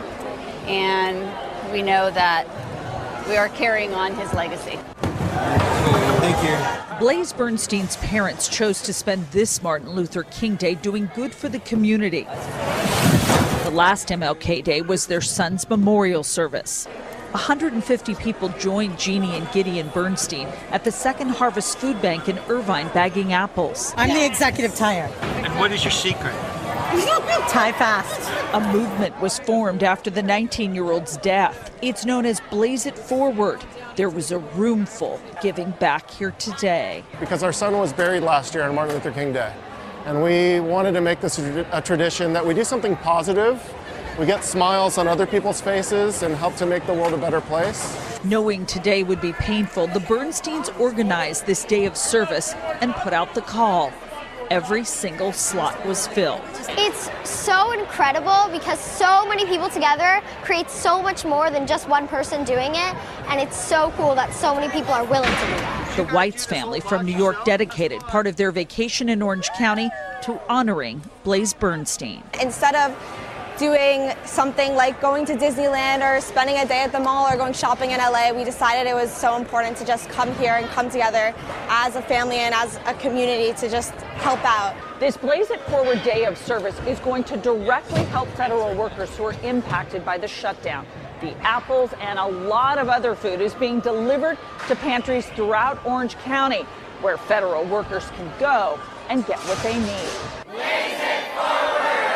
and we know that we are carrying on his legacy. Thank you. Blaze Bernstein's parents chose to spend this Martin Luther King Day doing good for the community. The last M L K Day was their son's memorial service. one hundred fifty people joined Jeannie and Gideon Bernstein at the Second Harvest Food Bank in Irvine bagging apples. I'm the executive tire. And what is your secret? Tie fast. A movement was formed after the nineteen-year-old's death. It's known as Blaze It Forward. There was a room full giving back here today. Because our son was buried last year on Martin Luther King Day, and we wanted to make this a tradition that we do something positive. We get smiles on other people's faces and help to make the world a better place. Knowing today would be painful, the Bernsteins organized this day of service and put out the call. Every single slot was filled. It's so incredible because so many people together creates so much more than just one person doing it, and it's so cool that so many people are willing to do that. The Whites family from New York dedicated part of their vacation in Orange County to honoring Blaze Bernstein. Instead of doing something like going to Disneyland or spending a day at the mall or going shopping in L A, we decided it was so important to just come here and come together as a family and as a community to just help out. This Blaze It Forward Day of Service is going to directly help federal workers who are impacted by the shutdown. The apples and a lot of other food is being delivered to pantries throughout Orange County, where federal workers can go and get what they need. Blaze It Forward!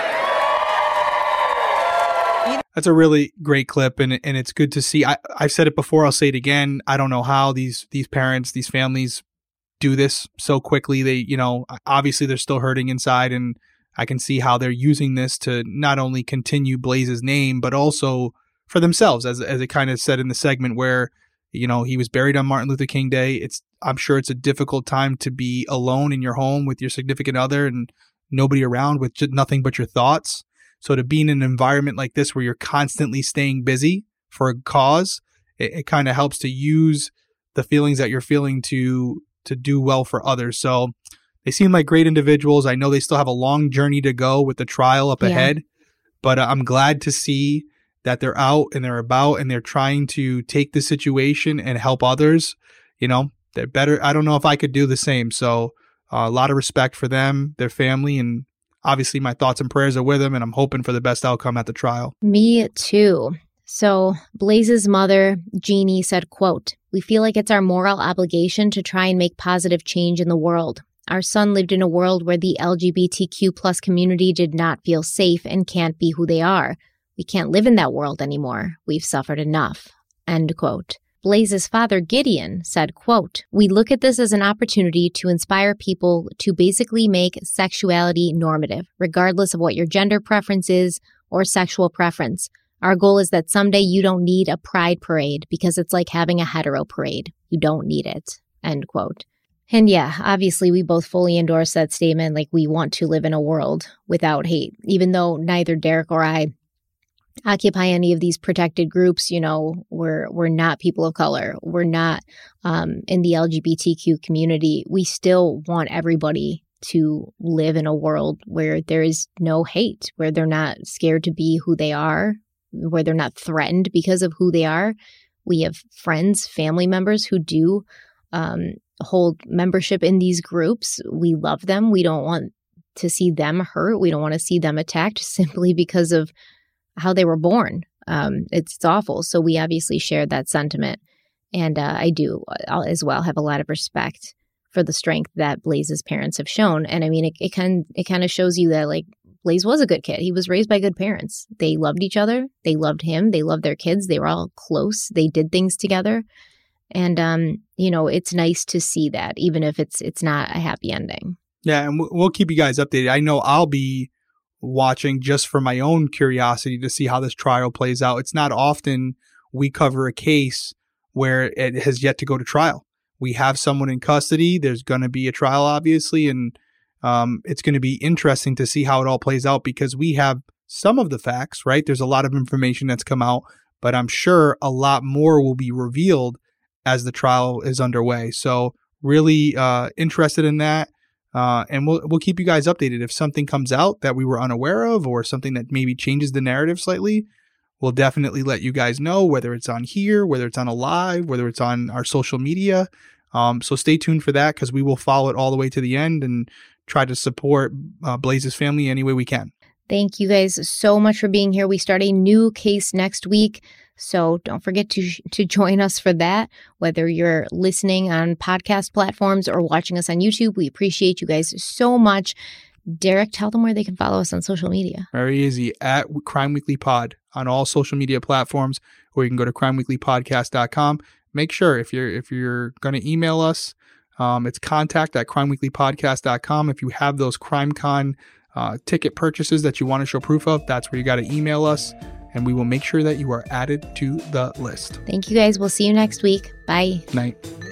That's a really great clip, and and it's good to see. I, I've said it before, I'll say it again. I don't know how these these parents, these families do this so quickly. They, you know, obviously they're still hurting inside, and I can see how they're using this to not only continue Blaze's name, but also for themselves, as as it kind of said in the segment where, you know, he was buried on Martin Luther King Day. It's I'm sure it's a difficult time to be alone in your home with your significant other and nobody around with just nothing but your thoughts. So to be in an environment like this where you're constantly staying busy for a cause, it, it kind of helps to use the feelings that you're feeling to to do well for others. So they seem like great individuals. I know they still have a long journey to go with the trial up yeah. ahead, but uh, I'm glad to see that they're out and they're about and they're trying to take the situation and help others. You know, they're better. I don't know if I could do the same. So uh, a lot of respect for them, their family, and obviously, my thoughts and prayers are with him, and I'm hoping for the best outcome at the trial. Me too. So Blaze's mother, Jeannie, said, quote, "We feel like it's our moral obligation to try and make positive change in the world. Our son lived in a world where the L G B T Q plus community did not feel safe and can't be who they are. We can't live in that world anymore. We've suffered enough." End quote. Blaze's father, Gideon, said, quote, "We look at this as an opportunity to inspire people to basically make sexuality normative, regardless of what your gender preference is or sexual preference. Our goal is that someday you don't need a pride parade because it's like having a hetero parade. You don't need it." End quote. And yeah, obviously we both fully endorse that statement. Like, we want to live in a world without hate, even though neither Derek or I occupy any of these protected groups. You know, we're we're not people of color. We're not um, in the L G B T Q community. We still want everybody to live in a world where there is no hate, where they're not scared to be who they are, where they're not threatened because of who they are. We have friends, family members who do um, hold membership in these groups. We love them. We don't want to see them hurt. We don't want to see them attacked simply because of how they were born. Um, it's, it's awful. So we obviously shared that sentiment. And uh, I do I'll, as well have a lot of respect for the strength that Blaze's parents have shown. And I mean, it, it kind it kind of shows you that, like, Blaze was a good kid. He was raised by good parents. They loved each other. They loved him. They loved their kids. They were all close. They did things together. And, um, you know, it's nice to see that, even if it's it's not a happy ending. Yeah, and we'll keep you guys updated. I know I'll be watching just for my own curiosity to see how this trial plays out. It's not often we cover a case where it has yet to go to trial. We have someone in custody. There's going to be a trial, obviously, and um, it's going to be interesting to see how it all plays out because we have some of the facts, right? There's a lot of information that's come out, but I'm sure a lot more will be revealed as the trial is underway. So really uh, interested in that. Uh, and we'll we'll keep you guys updated. If something comes out that we were unaware of or something that maybe changes the narrative slightly, we'll definitely let you guys know, whether it's on here, whether it's on a live, whether it's on our social media. Um, so stay tuned for that because we will follow it all the way to the end and try to support uh, Blaze's family any way we can. Thank you guys so much for being here. We start a new case next week, so don't forget to to join us for that. Whether you're listening on podcast platforms or watching us on YouTube, we appreciate you guys so much. Derek, tell them where they can follow us on social media. Very easy. At Crime Weekly Pod on all social media platforms, or you can go to crime weekly podcast dot com. Make sure if you're if you're going to email us, um, it's contact at crime weekly podcast dot com. If you have those CrimeCon uh, ticket purchases that you want to show proof of, that's where you got to email us, and we will make sure that you are added to the list. Thank you guys. We'll see you next week. Bye. Night.